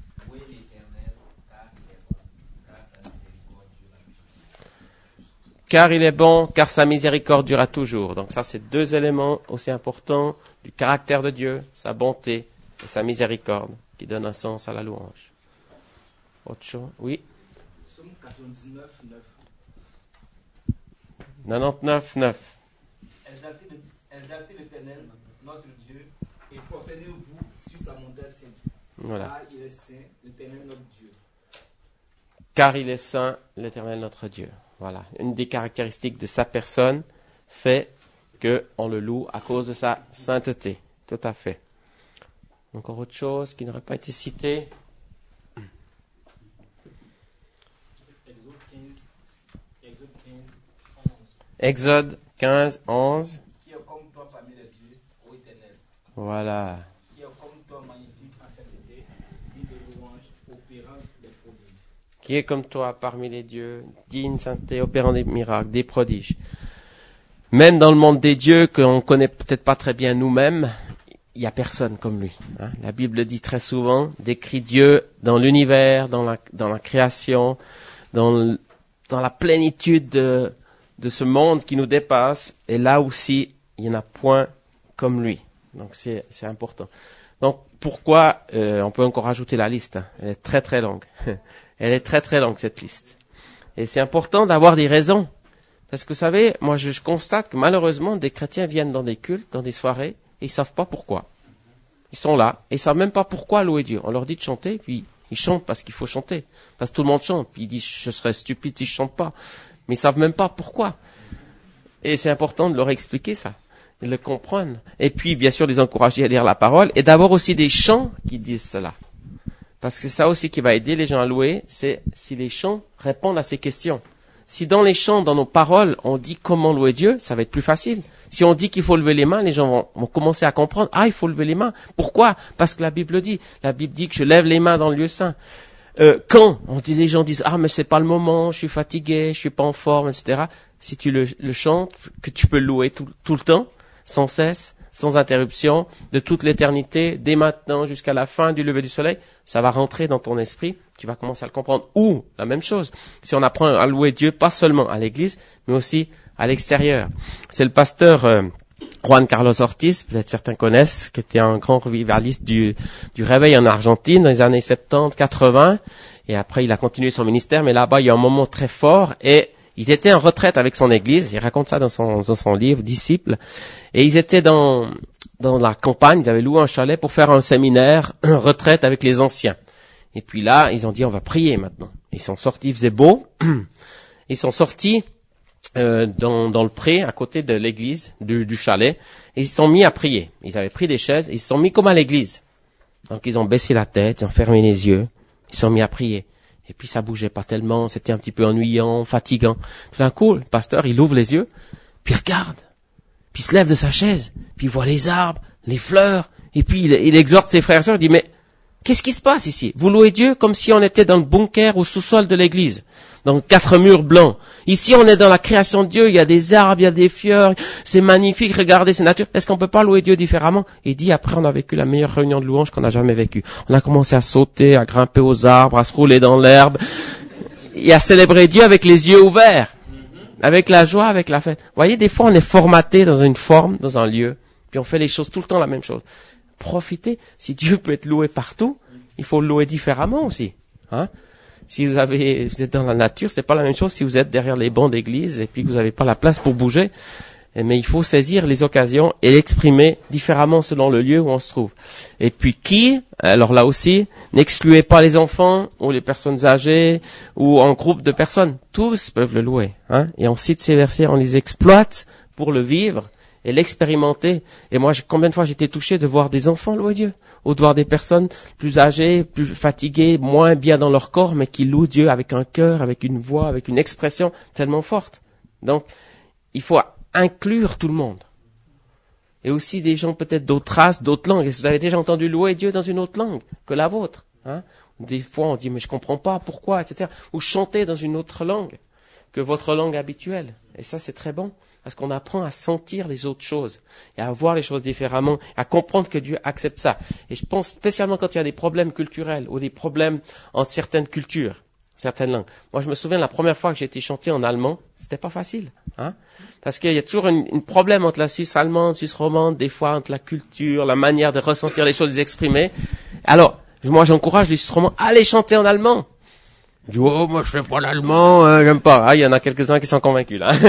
Car il est bon, car sa miséricorde durera toujours. Donc ça, c'est deux éléments aussi importants du caractère de Dieu, sa bonté et sa miséricorde, qui donnent un sens à la louange. Autre chose? Oui. Psaume quatre-vingt-dix-neuf, neuf. quatre-vingt-dix-neuf, neuf. Exaltez l'Éternel, notre Dieu, et prosternez-vous sur sa montagne sainte. Voilà. Car il est saint, l'Éternel notre Dieu. Car il est saint, l'Éternel notre Dieu. Voilà. Une des caractéristiques de sa personne fait qu'on le loue à cause de sa sainteté. Tout à fait. Encore autre chose qui n'aurait pas été cité? Exode quinze, onze. Qui est comme toi parmi les dieux, ô Éternel. Voilà. Qui est comme toi magnifique en sainteté, dit de louange, opérant des prodiges. Qui est comme toi parmi les dieux, digne, sainteté, opérant des miracles, des prodiges. Même dans le monde des dieux, qu'on connaît peut-être pas très bien nous-mêmes, il n'y a personne comme lui. Hein. La Bible dit très souvent, décrit Dieu dans l'univers, dans la, dans la création, dans, le, dans la plénitude de, de ce monde qui nous dépasse. Et là aussi, il n'y en a point comme lui. Donc c'est, c'est important. Donc pourquoi, euh, on peut encore rajouter la liste. Hein. Elle est très très longue. Elle est très très longue cette liste. Et c'est important d'avoir des raisons Parce que vous savez, moi je, je constate que malheureusement des chrétiens viennent dans des cultes, dans des soirées, et ils savent pas pourquoi. Ils sont là, et ils savent même pas pourquoi louer Dieu. On leur dit de chanter, puis ils chantent parce qu'il faut chanter. Parce que tout le monde chante, puis ils disent je serais stupide si je chante pas. Mais ils savent même pas pourquoi. Et c'est important de leur expliquer ça, de le comprendre. Et puis bien sûr les encourager à lire la parole, et d'abord aussi des chants qui disent cela. Parce que c'est ça aussi qui va aider les gens à louer, c'est si les chants répondent à ces questions. Si dans les chants, dans nos paroles, on dit comment louer Dieu, ça va être plus facile. Si on dit qu'il faut lever les mains, les gens vont, vont commencer à comprendre. Ah, il faut lever les mains. Pourquoi? Parce que la Bible dit. La Bible dit que je lève les mains dans le lieu saint. Euh, quand on dit, les gens disent, ah, mais c'est pas le moment, je suis fatigué, je suis pas en forme, et cetera. Si tu le, le chantes, que tu peux le louer tout, tout le temps, sans cesse, sans interruption, de toute l'éternité, dès maintenant jusqu'à la fin du lever du soleil, ça va rentrer dans ton esprit. Tu vas commencer à le comprendre. Ou, la même chose, si on apprend à louer Dieu, pas seulement à l'église, mais aussi à l'extérieur. C'est le pasteur euh, Juan Carlos Ortiz, peut-être certains connaissent, qui était un grand revivaliste du, du réveil en Argentine dans les années soixante-dix, quatre-vingts. Et après, il a continué son ministère, mais là-bas, il y a un moment très fort. Et ils étaient en retraite avec son église. Il raconte ça dans son, dans son livre, Disciples. Et ils étaient dans, dans la campagne, ils avaient loué un chalet pour faire un séminaire, une retraite avec les anciens. Et puis là, ils ont dit, on va prier maintenant. Ils sont sortis, il faisait beau. Ils sont sortis euh, dans, dans le pré, à côté de l'église, du, du chalet. Et ils se sont mis à prier. Ils avaient pris des chaises et ils se sont mis comme à l'église. Donc ils ont baissé la tête, ils ont fermé les yeux. Ils se sont mis à prier. Et puis ça bougeait pas tellement, c'était un petit peu ennuyant, fatigant. Tout d'un coup, le pasteur, il ouvre les yeux, puis il regarde. Puis il se lève de sa chaise, puis il voit les arbres, les fleurs. Et puis il, il exhorte ses frères et sœurs, il dit, mais qu'est-ce qui se passe ici? Vous louez Dieu comme si on était dans le bunker au sous-sol de l'église, dans quatre murs blancs. Ici, on est dans la création de Dieu, il y a des arbres, il y a des fleurs, c'est magnifique, regardez, c'est nature. Est-ce qu'on peut pas louer Dieu différemment? Et il dit, après, on a vécu la meilleure réunion de louange qu'on a jamais vécue. On a commencé à sauter, à grimper aux arbres, à se rouler dans l'herbe, et à célébrer Dieu avec les yeux ouverts, avec la joie, avec la fête. Vous voyez, des fois, on est formaté dans une forme, dans un lieu, puis on fait les choses tout le temps la même chose. Profitez. Si Dieu peut être loué partout, il faut le louer différemment aussi. Hein? Si vous avez, vous êtes dans la nature, c'est pas la même chose si vous êtes derrière les bancs d'église et puis que vous n'avez pas la place pour bouger. Mais il faut saisir les occasions et l'exprimer différemment selon le lieu où on se trouve. Et puis qui, alors là aussi, n'excluez pas les enfants ou les personnes âgées ou en groupe de personnes. Tous peuvent le louer. Hein? Et on cite ces versets, on les exploite pour le vivre et l'expérimenter. Et moi, combien de fois j'étais touché de voir des enfants louer Dieu, ou de voir des personnes plus âgées, plus fatiguées, moins bien dans leur corps, mais qui louent Dieu avec un cœur, avec une voix, avec une expression tellement forte. Donc, il faut inclure tout le monde. Et aussi des gens peut-être d'autres races, d'autres langues. Est-ce que vous avez déjà entendu louer Dieu dans une autre langue que la vôtre? Hein? Des fois, on dit, mais je comprends pas, pourquoi, et cetera. Ou chanter dans une autre langue que votre langue habituelle. Et ça, c'est très bon. Parce qu'on apprend à sentir les autres choses et à voir les choses différemment, à comprendre que Dieu accepte ça. Et je pense spécialement quand il y a des problèmes culturels ou des problèmes entre certaines cultures, certaines langues. Moi, je me souviens la première fois que j'ai été chanté en allemand, c'était pas facile, hein, parce qu'il y a toujours un problème entre la Suisse allemande, Suisse romande, des fois entre la culture, la manière de ressentir les choses, de les exprimer. Alors, moi, j'encourage les Suisses romands à aller chanter en allemand. Je dis, oh, moi, je fais pas l'allemand, hein, j'aime pas. Ah, il y en a quelques-uns qui sont convaincus, là.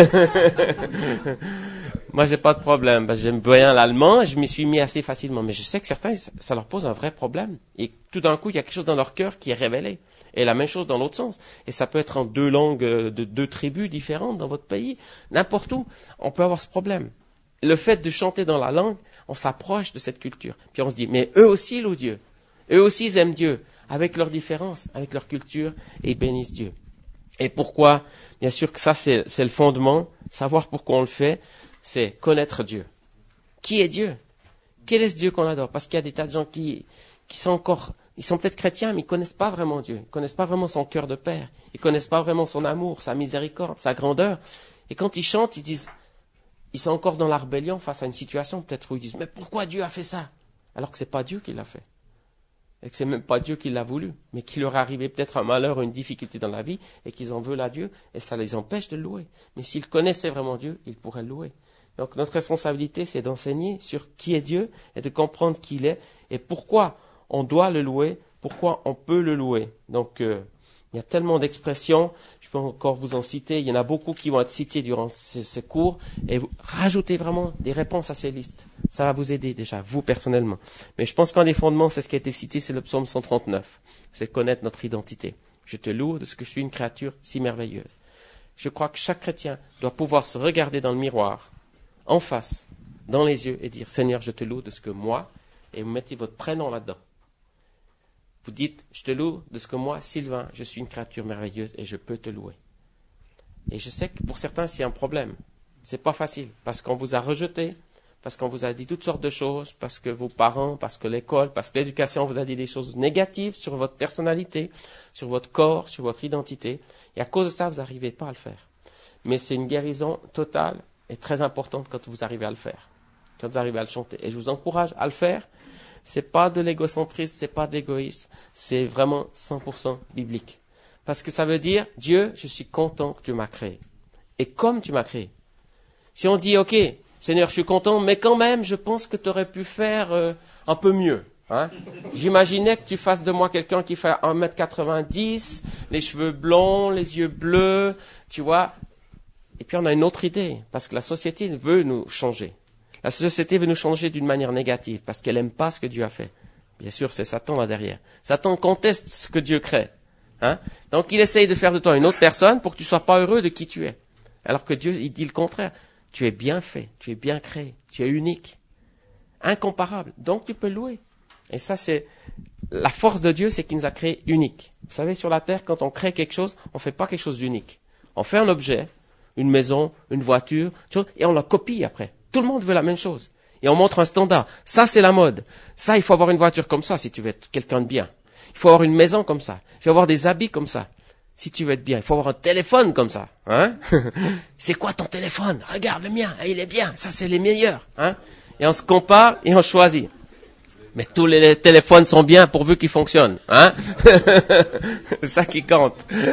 Moi, j'ai pas de problème, parce que j'aime bien l'allemand, je m'y suis mis assez facilement. Mais je sais que certains, ça leur pose un vrai problème. Et tout d'un coup, il y a quelque chose dans leur cœur qui est révélé. Et la même chose dans l'autre sens. Et ça peut être en deux langues de deux tribus différentes dans votre pays. N'importe où, on peut avoir ce problème. Le fait de chanter dans la langue, on s'approche de cette culture. Puis on se dit, mais eux aussi louent Dieu. Eux aussi ils aiment Dieu. Avec leurs différences, avec leur culture, et ils bénissent Dieu. Et pourquoi? Bien sûr que ça, c'est, c'est le fondement. Savoir pourquoi on le fait, c'est connaître Dieu. Qui est Dieu? Quel est ce Dieu qu'on adore? Parce qu'il y a des tas de gens qui, qui sont encore, ils sont peut-être chrétiens, mais ils connaissent pas vraiment Dieu. Ils connaissent pas vraiment son cœur de père. Ils connaissent pas vraiment son amour, sa miséricorde, sa grandeur. Et quand ils chantent, ils disent, ils sont encore dans la rébellion face à une situation, peut-être où ils disent, mais pourquoi Dieu a fait ça? Alors que c'est pas Dieu qui l'a fait. Et que c'est même pas Dieu qui l'a voulu, mais qu'il leur est arrivé peut-être un malheur, une difficulté dans la vie, et qu'ils en veulent à Dieu, et ça les empêche de le louer. Mais s'ils connaissaient vraiment Dieu, ils pourraient le louer. Donc notre responsabilité, c'est d'enseigner sur qui est Dieu, et de comprendre qui il est, et pourquoi on doit le louer, pourquoi on peut le louer. Donc, euh, Il y a tellement d'expressions, je peux encore vous en citer, il y en a beaucoup qui vont être cités durant ce, ce cours, et vous rajoutez vraiment des réponses à ces listes. Ça va vous aider déjà, vous personnellement. Mais je pense qu'un des fondements, c'est ce qui a été cité, c'est le psaume cent trente-neuf. C'est connaître notre identité. Je te loue de ce que je suis une créature si merveilleuse. Je crois que chaque chrétien doit pouvoir se regarder dans le miroir, en face, dans les yeux, et dire, Seigneur, je te loue de ce que moi, et vous mettez votre prénom là-dedans. Vous dites, je te loue de ce que moi, Sylvain, je suis une créature merveilleuse et je peux te louer. Et je sais que pour certains, c'est un problème. C'est pas facile, parce qu'on vous a rejeté, parce qu'on vous a dit toutes sortes de choses, parce que vos parents, parce que l'école, parce que l'éducation vous a dit des choses négatives sur votre personnalité, sur votre corps, sur votre identité. Et à cause de ça, vous n'arrivez pas à le faire. Mais c'est une guérison totale et très importante quand vous arrivez à le faire, quand vous arrivez à le chanter. Et je vous encourage à le faire. C'est pas de l'égocentrisme, c'est pas de l'égoïsme, c'est vraiment cent pour cent biblique. Parce que ça veut dire, Dieu, je suis content que tu m'as créé. Et comme tu m'as créé. Si on dit, ok, Seigneur, je suis content, mais quand même, je pense que tu aurais pu faire euh, un peu mieux. Hein. J'imaginais que tu fasses de moi quelqu'un qui fait un mètre quatre-vingt-dix, les cheveux blonds, les yeux bleus, tu vois. Et puis on a une autre idée, parce que la société veut nous changer. La société veut nous changer d'une manière négative, parce qu'elle n'aime pas ce que Dieu a fait. Bien sûr, c'est Satan là derrière. Satan conteste ce que Dieu crée. Hein. Donc il essaye de faire de toi une autre personne pour que tu ne sois pas heureux de qui tu es. Alors que Dieu, il dit le contraire. Tu es bien fait, tu es bien créé, tu es unique, incomparable. Donc tu peux louer. Et ça, c'est la force de Dieu, c'est qu'il nous a créés uniques. Vous savez, sur la terre, quand on crée quelque chose, on ne fait pas quelque chose d'unique. On fait un objet, une maison, une voiture, et on la copie après. Tout le monde veut la même chose. Et on montre un standard. Ça, c'est la mode. Ça, il faut avoir une voiture comme ça si tu veux être quelqu'un de bien. Il faut avoir une maison comme ça. Il faut avoir des habits comme ça si tu veux être bien. Il faut avoir un téléphone comme ça. Hein. C'est quoi ton téléphone? Regarde le mien. Il est bien. Ça, c'est les meilleurs. Hein. Et on se compare et on choisit. Mais tous les téléphones sont bien pourvu qu'ils fonctionnent. Hein. C'est ça qui compte.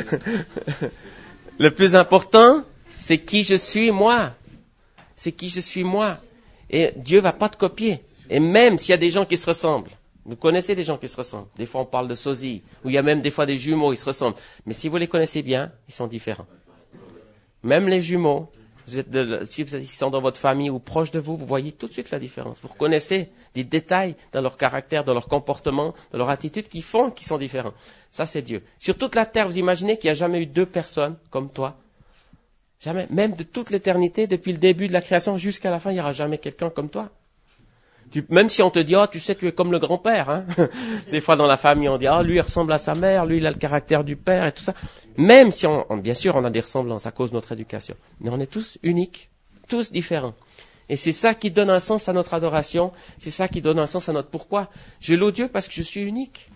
Le plus important, c'est qui je suis moi. C'est qui je suis moi. Et Dieu va pas te copier. Et même s'il y a des gens qui se ressemblent, vous connaissez des gens qui se ressemblent. Des fois on parle de sosie, ou il y a même des fois des jumeaux, ils se ressemblent. Mais si vous les connaissez bien, ils sont différents. Même les jumeaux, vous êtes de, si vous ils sont dans votre famille ou proches de vous, vous voyez tout de suite la différence. Vous reconnaissez des détails dans leur caractère, dans leur comportement, dans leur attitude qui font qu'ils sont différents. Ça c'est Dieu. Sur toute la terre, vous imaginez qu'il n'y a jamais eu deux personnes comme toi? Jamais. Même de toute l'éternité, depuis le début de la création jusqu'à la fin, il n'y aura jamais quelqu'un comme toi. Tu, même si on te dit, oh, tu sais, tu es comme le grand-père. Hein. Des fois, dans la famille, on dit, oh, lui, il ressemble à sa mère, lui, il a le caractère du père et tout ça. Même si, on, on, bien sûr, on a des ressemblances à cause de notre éducation. Mais on est tous uniques, tous différents. Et c'est ça qui donne un sens à notre adoration. C'est ça qui donne un sens à notre pourquoi. Je loue Dieu parce que je suis unique.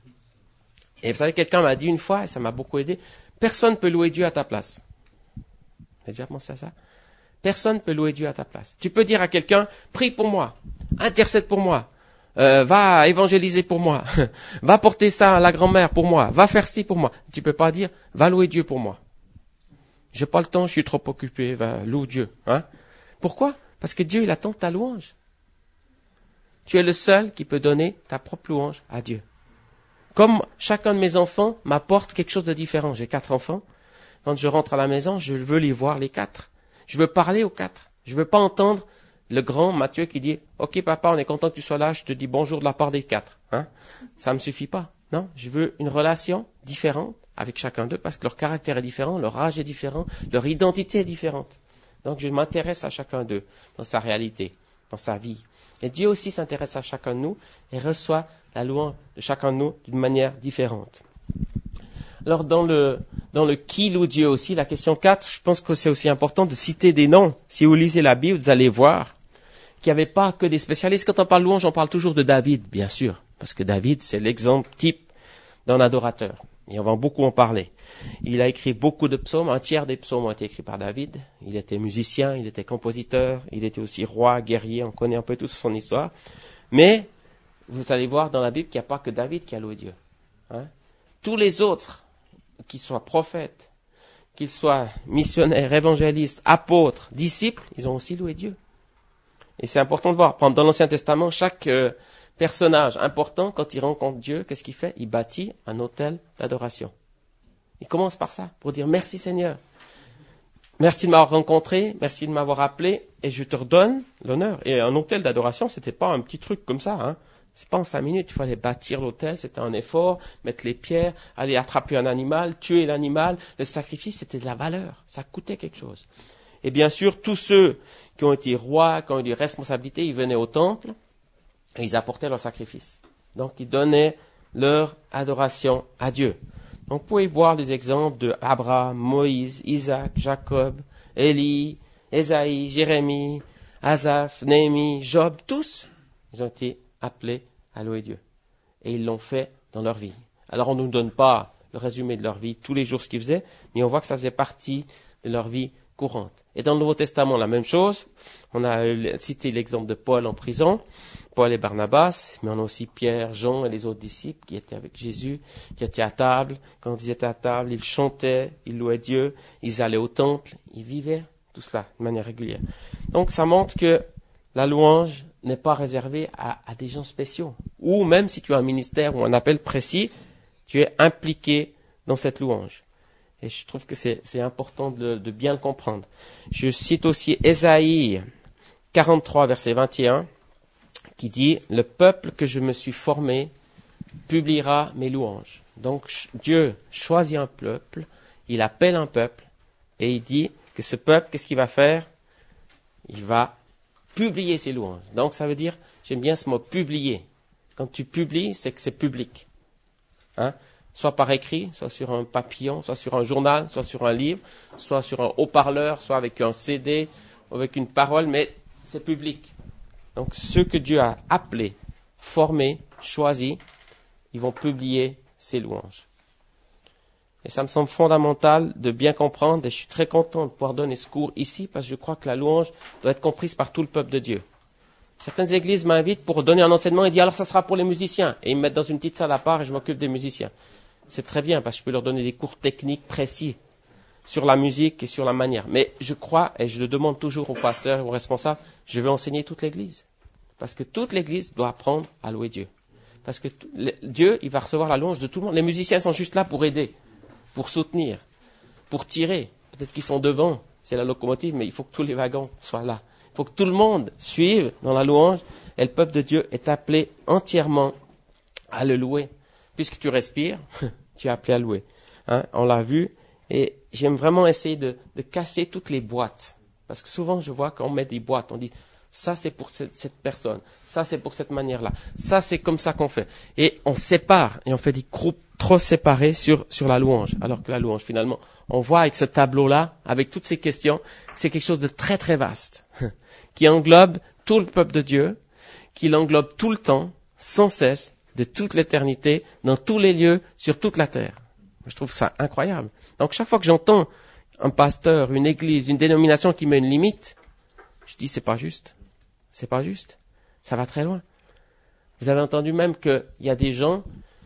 Et vous savez, quelqu'un m'a dit une fois, et ça m'a beaucoup aidé, personne ne peut louer Dieu à ta place. T'as déjà pensé à ça? Personne ne peut louer Dieu à ta place. Tu peux dire à quelqu'un, prie pour moi, intercède pour moi, euh, va évangéliser pour moi, va porter ça à la grand-mère pour moi, va faire ci pour moi. Tu peux pas dire, va louer Dieu pour moi. J'ai pas le temps, je suis trop occupé, va loue Dieu. Hein? Pourquoi? Parce que Dieu, il attend ta louange. Tu es le seul qui peut donner ta propre louange à Dieu. Comme chacun de mes enfants m'apporte quelque chose de différent. J'ai quatre enfants. Quand je rentre à la maison, je veux les voir les quatre. Je veux parler aux quatre. Je veux pas entendre le grand Matthieu qui dit « Ok papa, on est content que tu sois là, je te dis bonjour de la part des quatre. Hein » Ça me suffit pas. Non, je veux une relation différente avec chacun d'eux parce que leur caractère est différent, leur âge est différent, leur identité est différente. Donc je m'intéresse à chacun d'eux dans sa réalité, dans sa vie. Et Dieu aussi s'intéresse à chacun de nous et reçoit la louange de chacun de nous d'une manière différente. Alors dans le dans le qui loue Dieu aussi, la question quatre, je pense que c'est aussi important de citer des noms. Si vous lisez la Bible, vous allez voir qu'il n'y avait pas que des spécialistes. Quand on parle louange, on parle toujours de David, bien sûr, parce que David, c'est l'exemple type d'un adorateur. Et on va beaucoup en parler. Il a écrit beaucoup de psaumes, un tiers des psaumes ont été écrits par David. Il était musicien, il était compositeur, il était aussi roi, guerrier, on connaît un peu toute son histoire. Mais vous allez voir dans la Bible qu'il n'y a pas que David qui a loué Dieu. Hein? Tous les autres, qu'ils soient prophètes, qu'ils soient missionnaires, évangélistes, apôtres, disciples, ils ont aussi loué Dieu. Et c'est important de voir. Dans l'Ancien Testament, chaque euh, personnage important, quand il rencontre Dieu, qu'est-ce qu'il fait? Il bâtit un autel d'adoration. Il commence par ça, pour dire merci Seigneur. Merci de m'avoir rencontré, merci de m'avoir appelé, et je te redonne l'honneur. Et un hôtel d'adoration, c'était pas un petit truc comme ça, hein. C'est pas en cinq minutes, il fallait bâtir l'hôtel, c'était un effort, mettre les pierres, aller attraper un animal, tuer l'animal. Le sacrifice, c'était de la valeur, ça coûtait quelque chose. Et bien sûr, tous ceux qui ont été rois, qui ont eu des responsabilités, ils venaient au temple et ils apportaient leur sacrifice. Donc, ils donnaient leur adoration à Dieu. Donc, vous pouvez voir des exemples de Abraham, Moïse, Isaac, Jacob, Élie, Ésaïe, Jérémie, Asaph, Néhémie, Job, tous, ils ont été appelés à louer Dieu. Et ils l'ont fait dans leur vie. Alors, on ne nous donne pas le résumé de leur vie, tous les jours ce qu'ils faisaient, mais on voit que ça faisait partie de leur vie courante. Et dans le Nouveau Testament, la même chose. On a cité l'exemple de Paul en prison, Paul et Barnabas, mais on a aussi Pierre, Jean et les autres disciples qui étaient avec Jésus, qui étaient à table. Quand ils étaient à table, ils chantaient, ils louaient Dieu, ils allaient au temple, ils vivaient tout cela de manière régulière. Donc ça montre que la louange n'est pas réservée à, à des gens spéciaux. Ou même si tu as un ministère ou un appel précis, tu es impliqué dans cette louange. Et je trouve que c'est, c'est important de, de bien le comprendre. Je cite aussi Ésaïe quarante-trois, verset vingt et un, qui dit « Le peuple que je me suis formé publiera mes louanges. » Donc Dieu choisit un peuple, il appelle un peuple, et il dit que ce peuple, qu'est-ce qu'il va faire? Il va publier ses louanges. Donc ça veut dire, j'aime bien ce mot « publier ». Quand tu publies, c'est que c'est public. Hein? Soit par écrit, soit sur un papillon, soit sur un journal, soit sur un livre, soit sur un haut-parleur, soit avec un C D, avec une parole, mais c'est public. Donc ceux que Dieu a appelés, formés, choisis, ils vont publier ces louanges. Et ça me semble fondamental de bien comprendre, et je suis très content de pouvoir donner ce cours ici, parce que je crois que la louange doit être comprise par tout le peuple de Dieu. Certaines églises m'invitent pour donner un enseignement et disent alors ça sera pour les musiciens. Et ils me mettent dans une petite salle à part et je m'occupe des musiciens. C'est très bien parce que je peux leur donner des cours techniques précis sur la musique et sur la manière. Mais je crois, et je le demande toujours aux pasteurs et aux responsables, je vais enseigner toute l'église. Parce que toute l'église doit apprendre à louer Dieu. Parce que t- le, Dieu, il va recevoir la louange de tout le monde. Les musiciens sont juste là pour aider, pour soutenir, pour tirer. Peut-être qu'ils sont devant, c'est la locomotive, mais il faut que tous les wagons soient là. Il faut que tout le monde suive dans la louange. Et le peuple de Dieu est appelé entièrement à le louer. Puisque tu respires, tu es appelé à louer. Hein, on l'a vu. Et j'aime vraiment essayer de, de casser toutes les boîtes. Parce que souvent, je vois qu'on met des boîtes. On dit, ça c'est pour cette, cette personne. Ça c'est pour cette manière-là. Ça c'est comme ça qu'on fait. Et on sépare. Et on fait des groupes trop séparés sur, sur la louange. Alors que la louange, finalement, on voit avec ce tableau-là, avec toutes ces questions, c'est quelque chose de très très vaste. Qui englobe tout le peuple de Dieu. Qui l'englobe tout le temps, sans cesse, de toute l'éternité, dans tous les lieux, sur toute la terre. Je trouve ça incroyable. Donc chaque fois que j'entends un pasteur, une église, une dénomination qui met une limite, je dis c'est pas juste. C'est pas juste. Ça va très loin. Vous avez entendu même qu'il y a des gens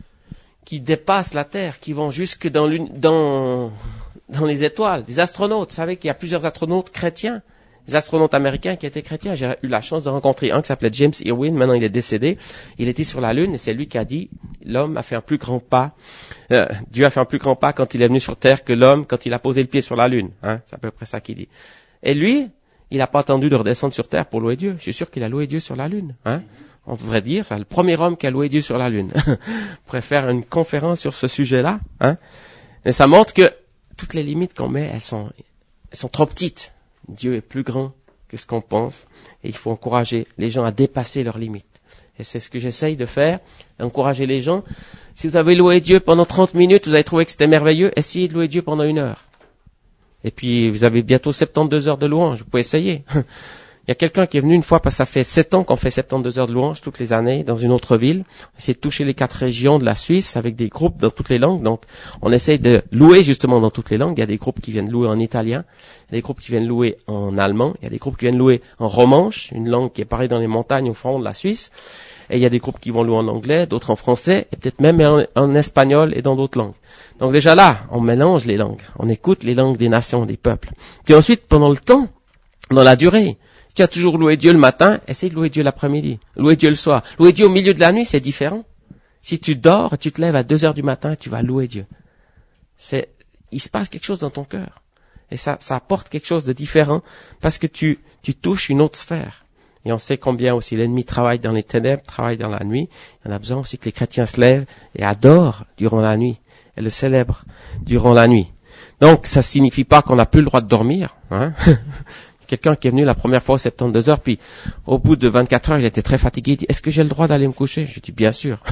qui dépassent la terre, qui vont jusque dans, l'une, dans, dans les étoiles, des astronautes. Vous savez qu'il y a plusieurs astronautes chrétiens. Des astronautes américains qui étaient chrétiens. J'ai eu la chance de rencontrer un qui s'appelait James Irwin. Maintenant, il est décédé. Il était sur la Lune et c'est lui qui a dit l'homme a fait un plus grand pas. Euh, Dieu a fait un plus grand pas quand il est venu sur Terre que l'homme quand il a posé le pied sur la Lune. Hein, c'est à peu près ça qu'il dit. Et lui, il n'a pas attendu de redescendre sur Terre pour louer Dieu. Je suis sûr qu'il a loué Dieu sur la Lune. Hein. On devrait dire, c'est le premier homme qui a loué Dieu sur la Lune. On pourrait faire une conférence sur ce sujet-là. Hein. Et ça montre que toutes les limites qu'on met, elles sont, elles sont trop petites. Dieu est plus grand que ce qu'on pense et il faut encourager les gens à dépasser leurs limites. Et c'est ce que j'essaye de faire, encourager les gens. Si vous avez loué Dieu pendant trente minutes, vous avez trouvé que c'était merveilleux, essayez de louer Dieu pendant une heure. Et puis vous avez bientôt soixante-douze heures de louange, vous pouvez essayer. Il y a quelqu'un qui est venu une fois, parce que ça fait sept ans qu'on fait soixante-douze heures de louange toutes les années dans une autre ville. On essaie de toucher les quatre régions de la Suisse avec des groupes dans toutes les langues. Donc, on essaie de louer justement dans toutes les langues. Il y a des groupes qui viennent louer en italien, il y a des groupes qui viennent louer en allemand, il y a des groupes qui viennent louer en romanche, une langue qui est parlée dans les montagnes au fond de la Suisse. Et il y a des groupes qui vont louer en anglais, d'autres en français, et peut-être même en, en espagnol et dans d'autres langues. Donc déjà là, on mélange les langues. On écoute les langues des nations, des peuples. Puis ensuite, pendant le temps, dans la durée, si tu as toujours loué Dieu le matin, essaye de louer Dieu l'après-midi. Louer Dieu le soir. Louer Dieu au milieu de la nuit, c'est différent. Si tu dors, tu te lèves à deux heures du matin, tu vas louer Dieu. C'est, il se passe quelque chose dans ton cœur. Et ça, ça apporte quelque chose de différent parce que tu, tu touches une autre sphère. Et on sait combien aussi l'ennemi travaille dans les ténèbres, travaille dans la nuit. On a besoin aussi que les chrétiens se lèvent et adorent durant la nuit et le célèbrent durant la nuit. Donc, ça signifie pas qu'on n'a plus le droit de dormir, hein. Quelqu'un qui est venu la première fois aux soixante-douze heures, puis au bout de vingt-quatre heures, il était très fatigué. Il dit, est-ce que j'ai le droit d'aller me coucher? Je dis, bien sûr.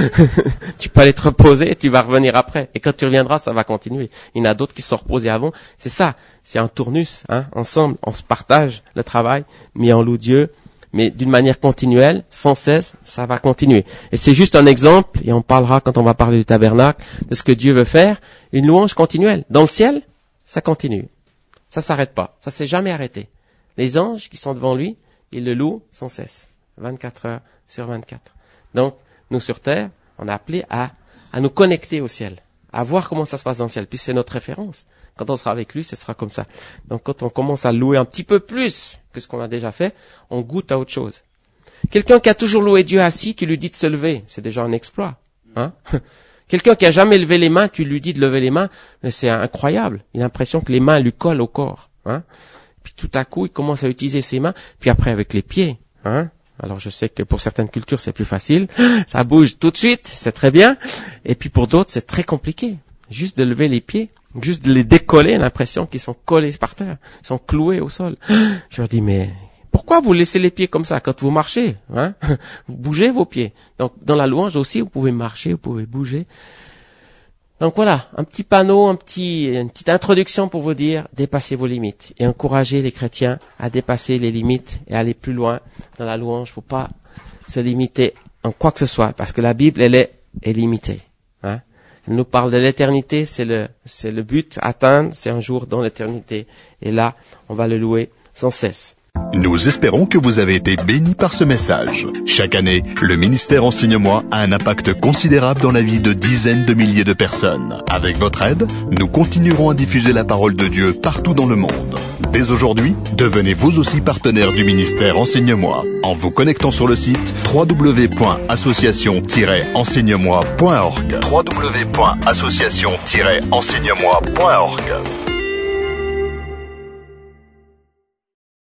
Tu peux aller te reposer et tu vas revenir après. Et quand tu reviendras, ça va continuer. Il y en a d'autres qui se sont reposés avant. C'est ça. C'est un tournus, hein. Ensemble, on se partage le travail, mais on loue Dieu. Mais d'une manière continuelle, sans cesse, ça va continuer. Et c'est juste un exemple, et on parlera quand on va parler du tabernacle, de ce que Dieu veut faire. Une louange continuelle. Dans le ciel, ça continue. Ça s'arrête pas. Ça s'est jamais arrêté. Les anges qui sont devant lui, ils le louent sans cesse. vingt-quatre heures sur vingt-quatre. Donc, nous sur terre, on est appelés à, à nous connecter au ciel. À voir comment ça se passe dans le ciel. Puis c'est notre référence. Quand on sera avec lui, ce sera comme ça. Donc, quand on commence à louer un petit peu plus que ce qu'on a déjà fait, on goûte à autre chose. Quelqu'un qui a toujours loué Dieu assis, tu lui dis de se lever. C'est déjà un exploit. Hein? Quelqu'un qui a jamais levé les mains, tu lui dis de lever les mains, mais c'est incroyable. Il a l'impression que les mains lui collent au corps. Hein. Puis tout à coup, il commence à utiliser ses mains, puis après avec les pieds. Hein. Alors je sais que pour certaines cultures, c'est plus facile. Ça bouge tout de suite, c'est très bien. Et puis pour d'autres, c'est très compliqué. Juste de lever les pieds, juste de les décoller, l'impression qu'ils sont collés par terre, ils sont cloués au sol. Je leur dis, mais pourquoi vous laissez les pieds comme ça quand vous marchez, hein? Vous bougez vos pieds. Donc, dans la louange aussi, vous pouvez marcher, vous pouvez bouger. Donc voilà, un petit panneau, un petit, une petite introduction pour vous dire, dépassez vos limites et encouragez les chrétiens à dépasser les limites et aller plus loin dans la louange. Il ne faut pas se limiter en quoi que ce soit, parce que la Bible, elle est, est limitée, hein? Elle nous parle de l'éternité, c'est le, c'est le but à atteindre, c'est un jour dans l'éternité. Et là, on va le louer sans cesse. Nous espérons que vous avez été bénis par ce message. Chaque année, le ministère Enseigne-moi a un impact considérable dans la vie de dizaines de milliers de personnes. Avec votre aide, nous continuerons à diffuser la parole de Dieu partout dans le monde. Dès aujourd'hui, devenez vous aussi partenaire du ministère Enseigne-moi en vous connectant sur le site w w w point association tiret enseigne moi point org. w w w point association tiret enseigne moi point org.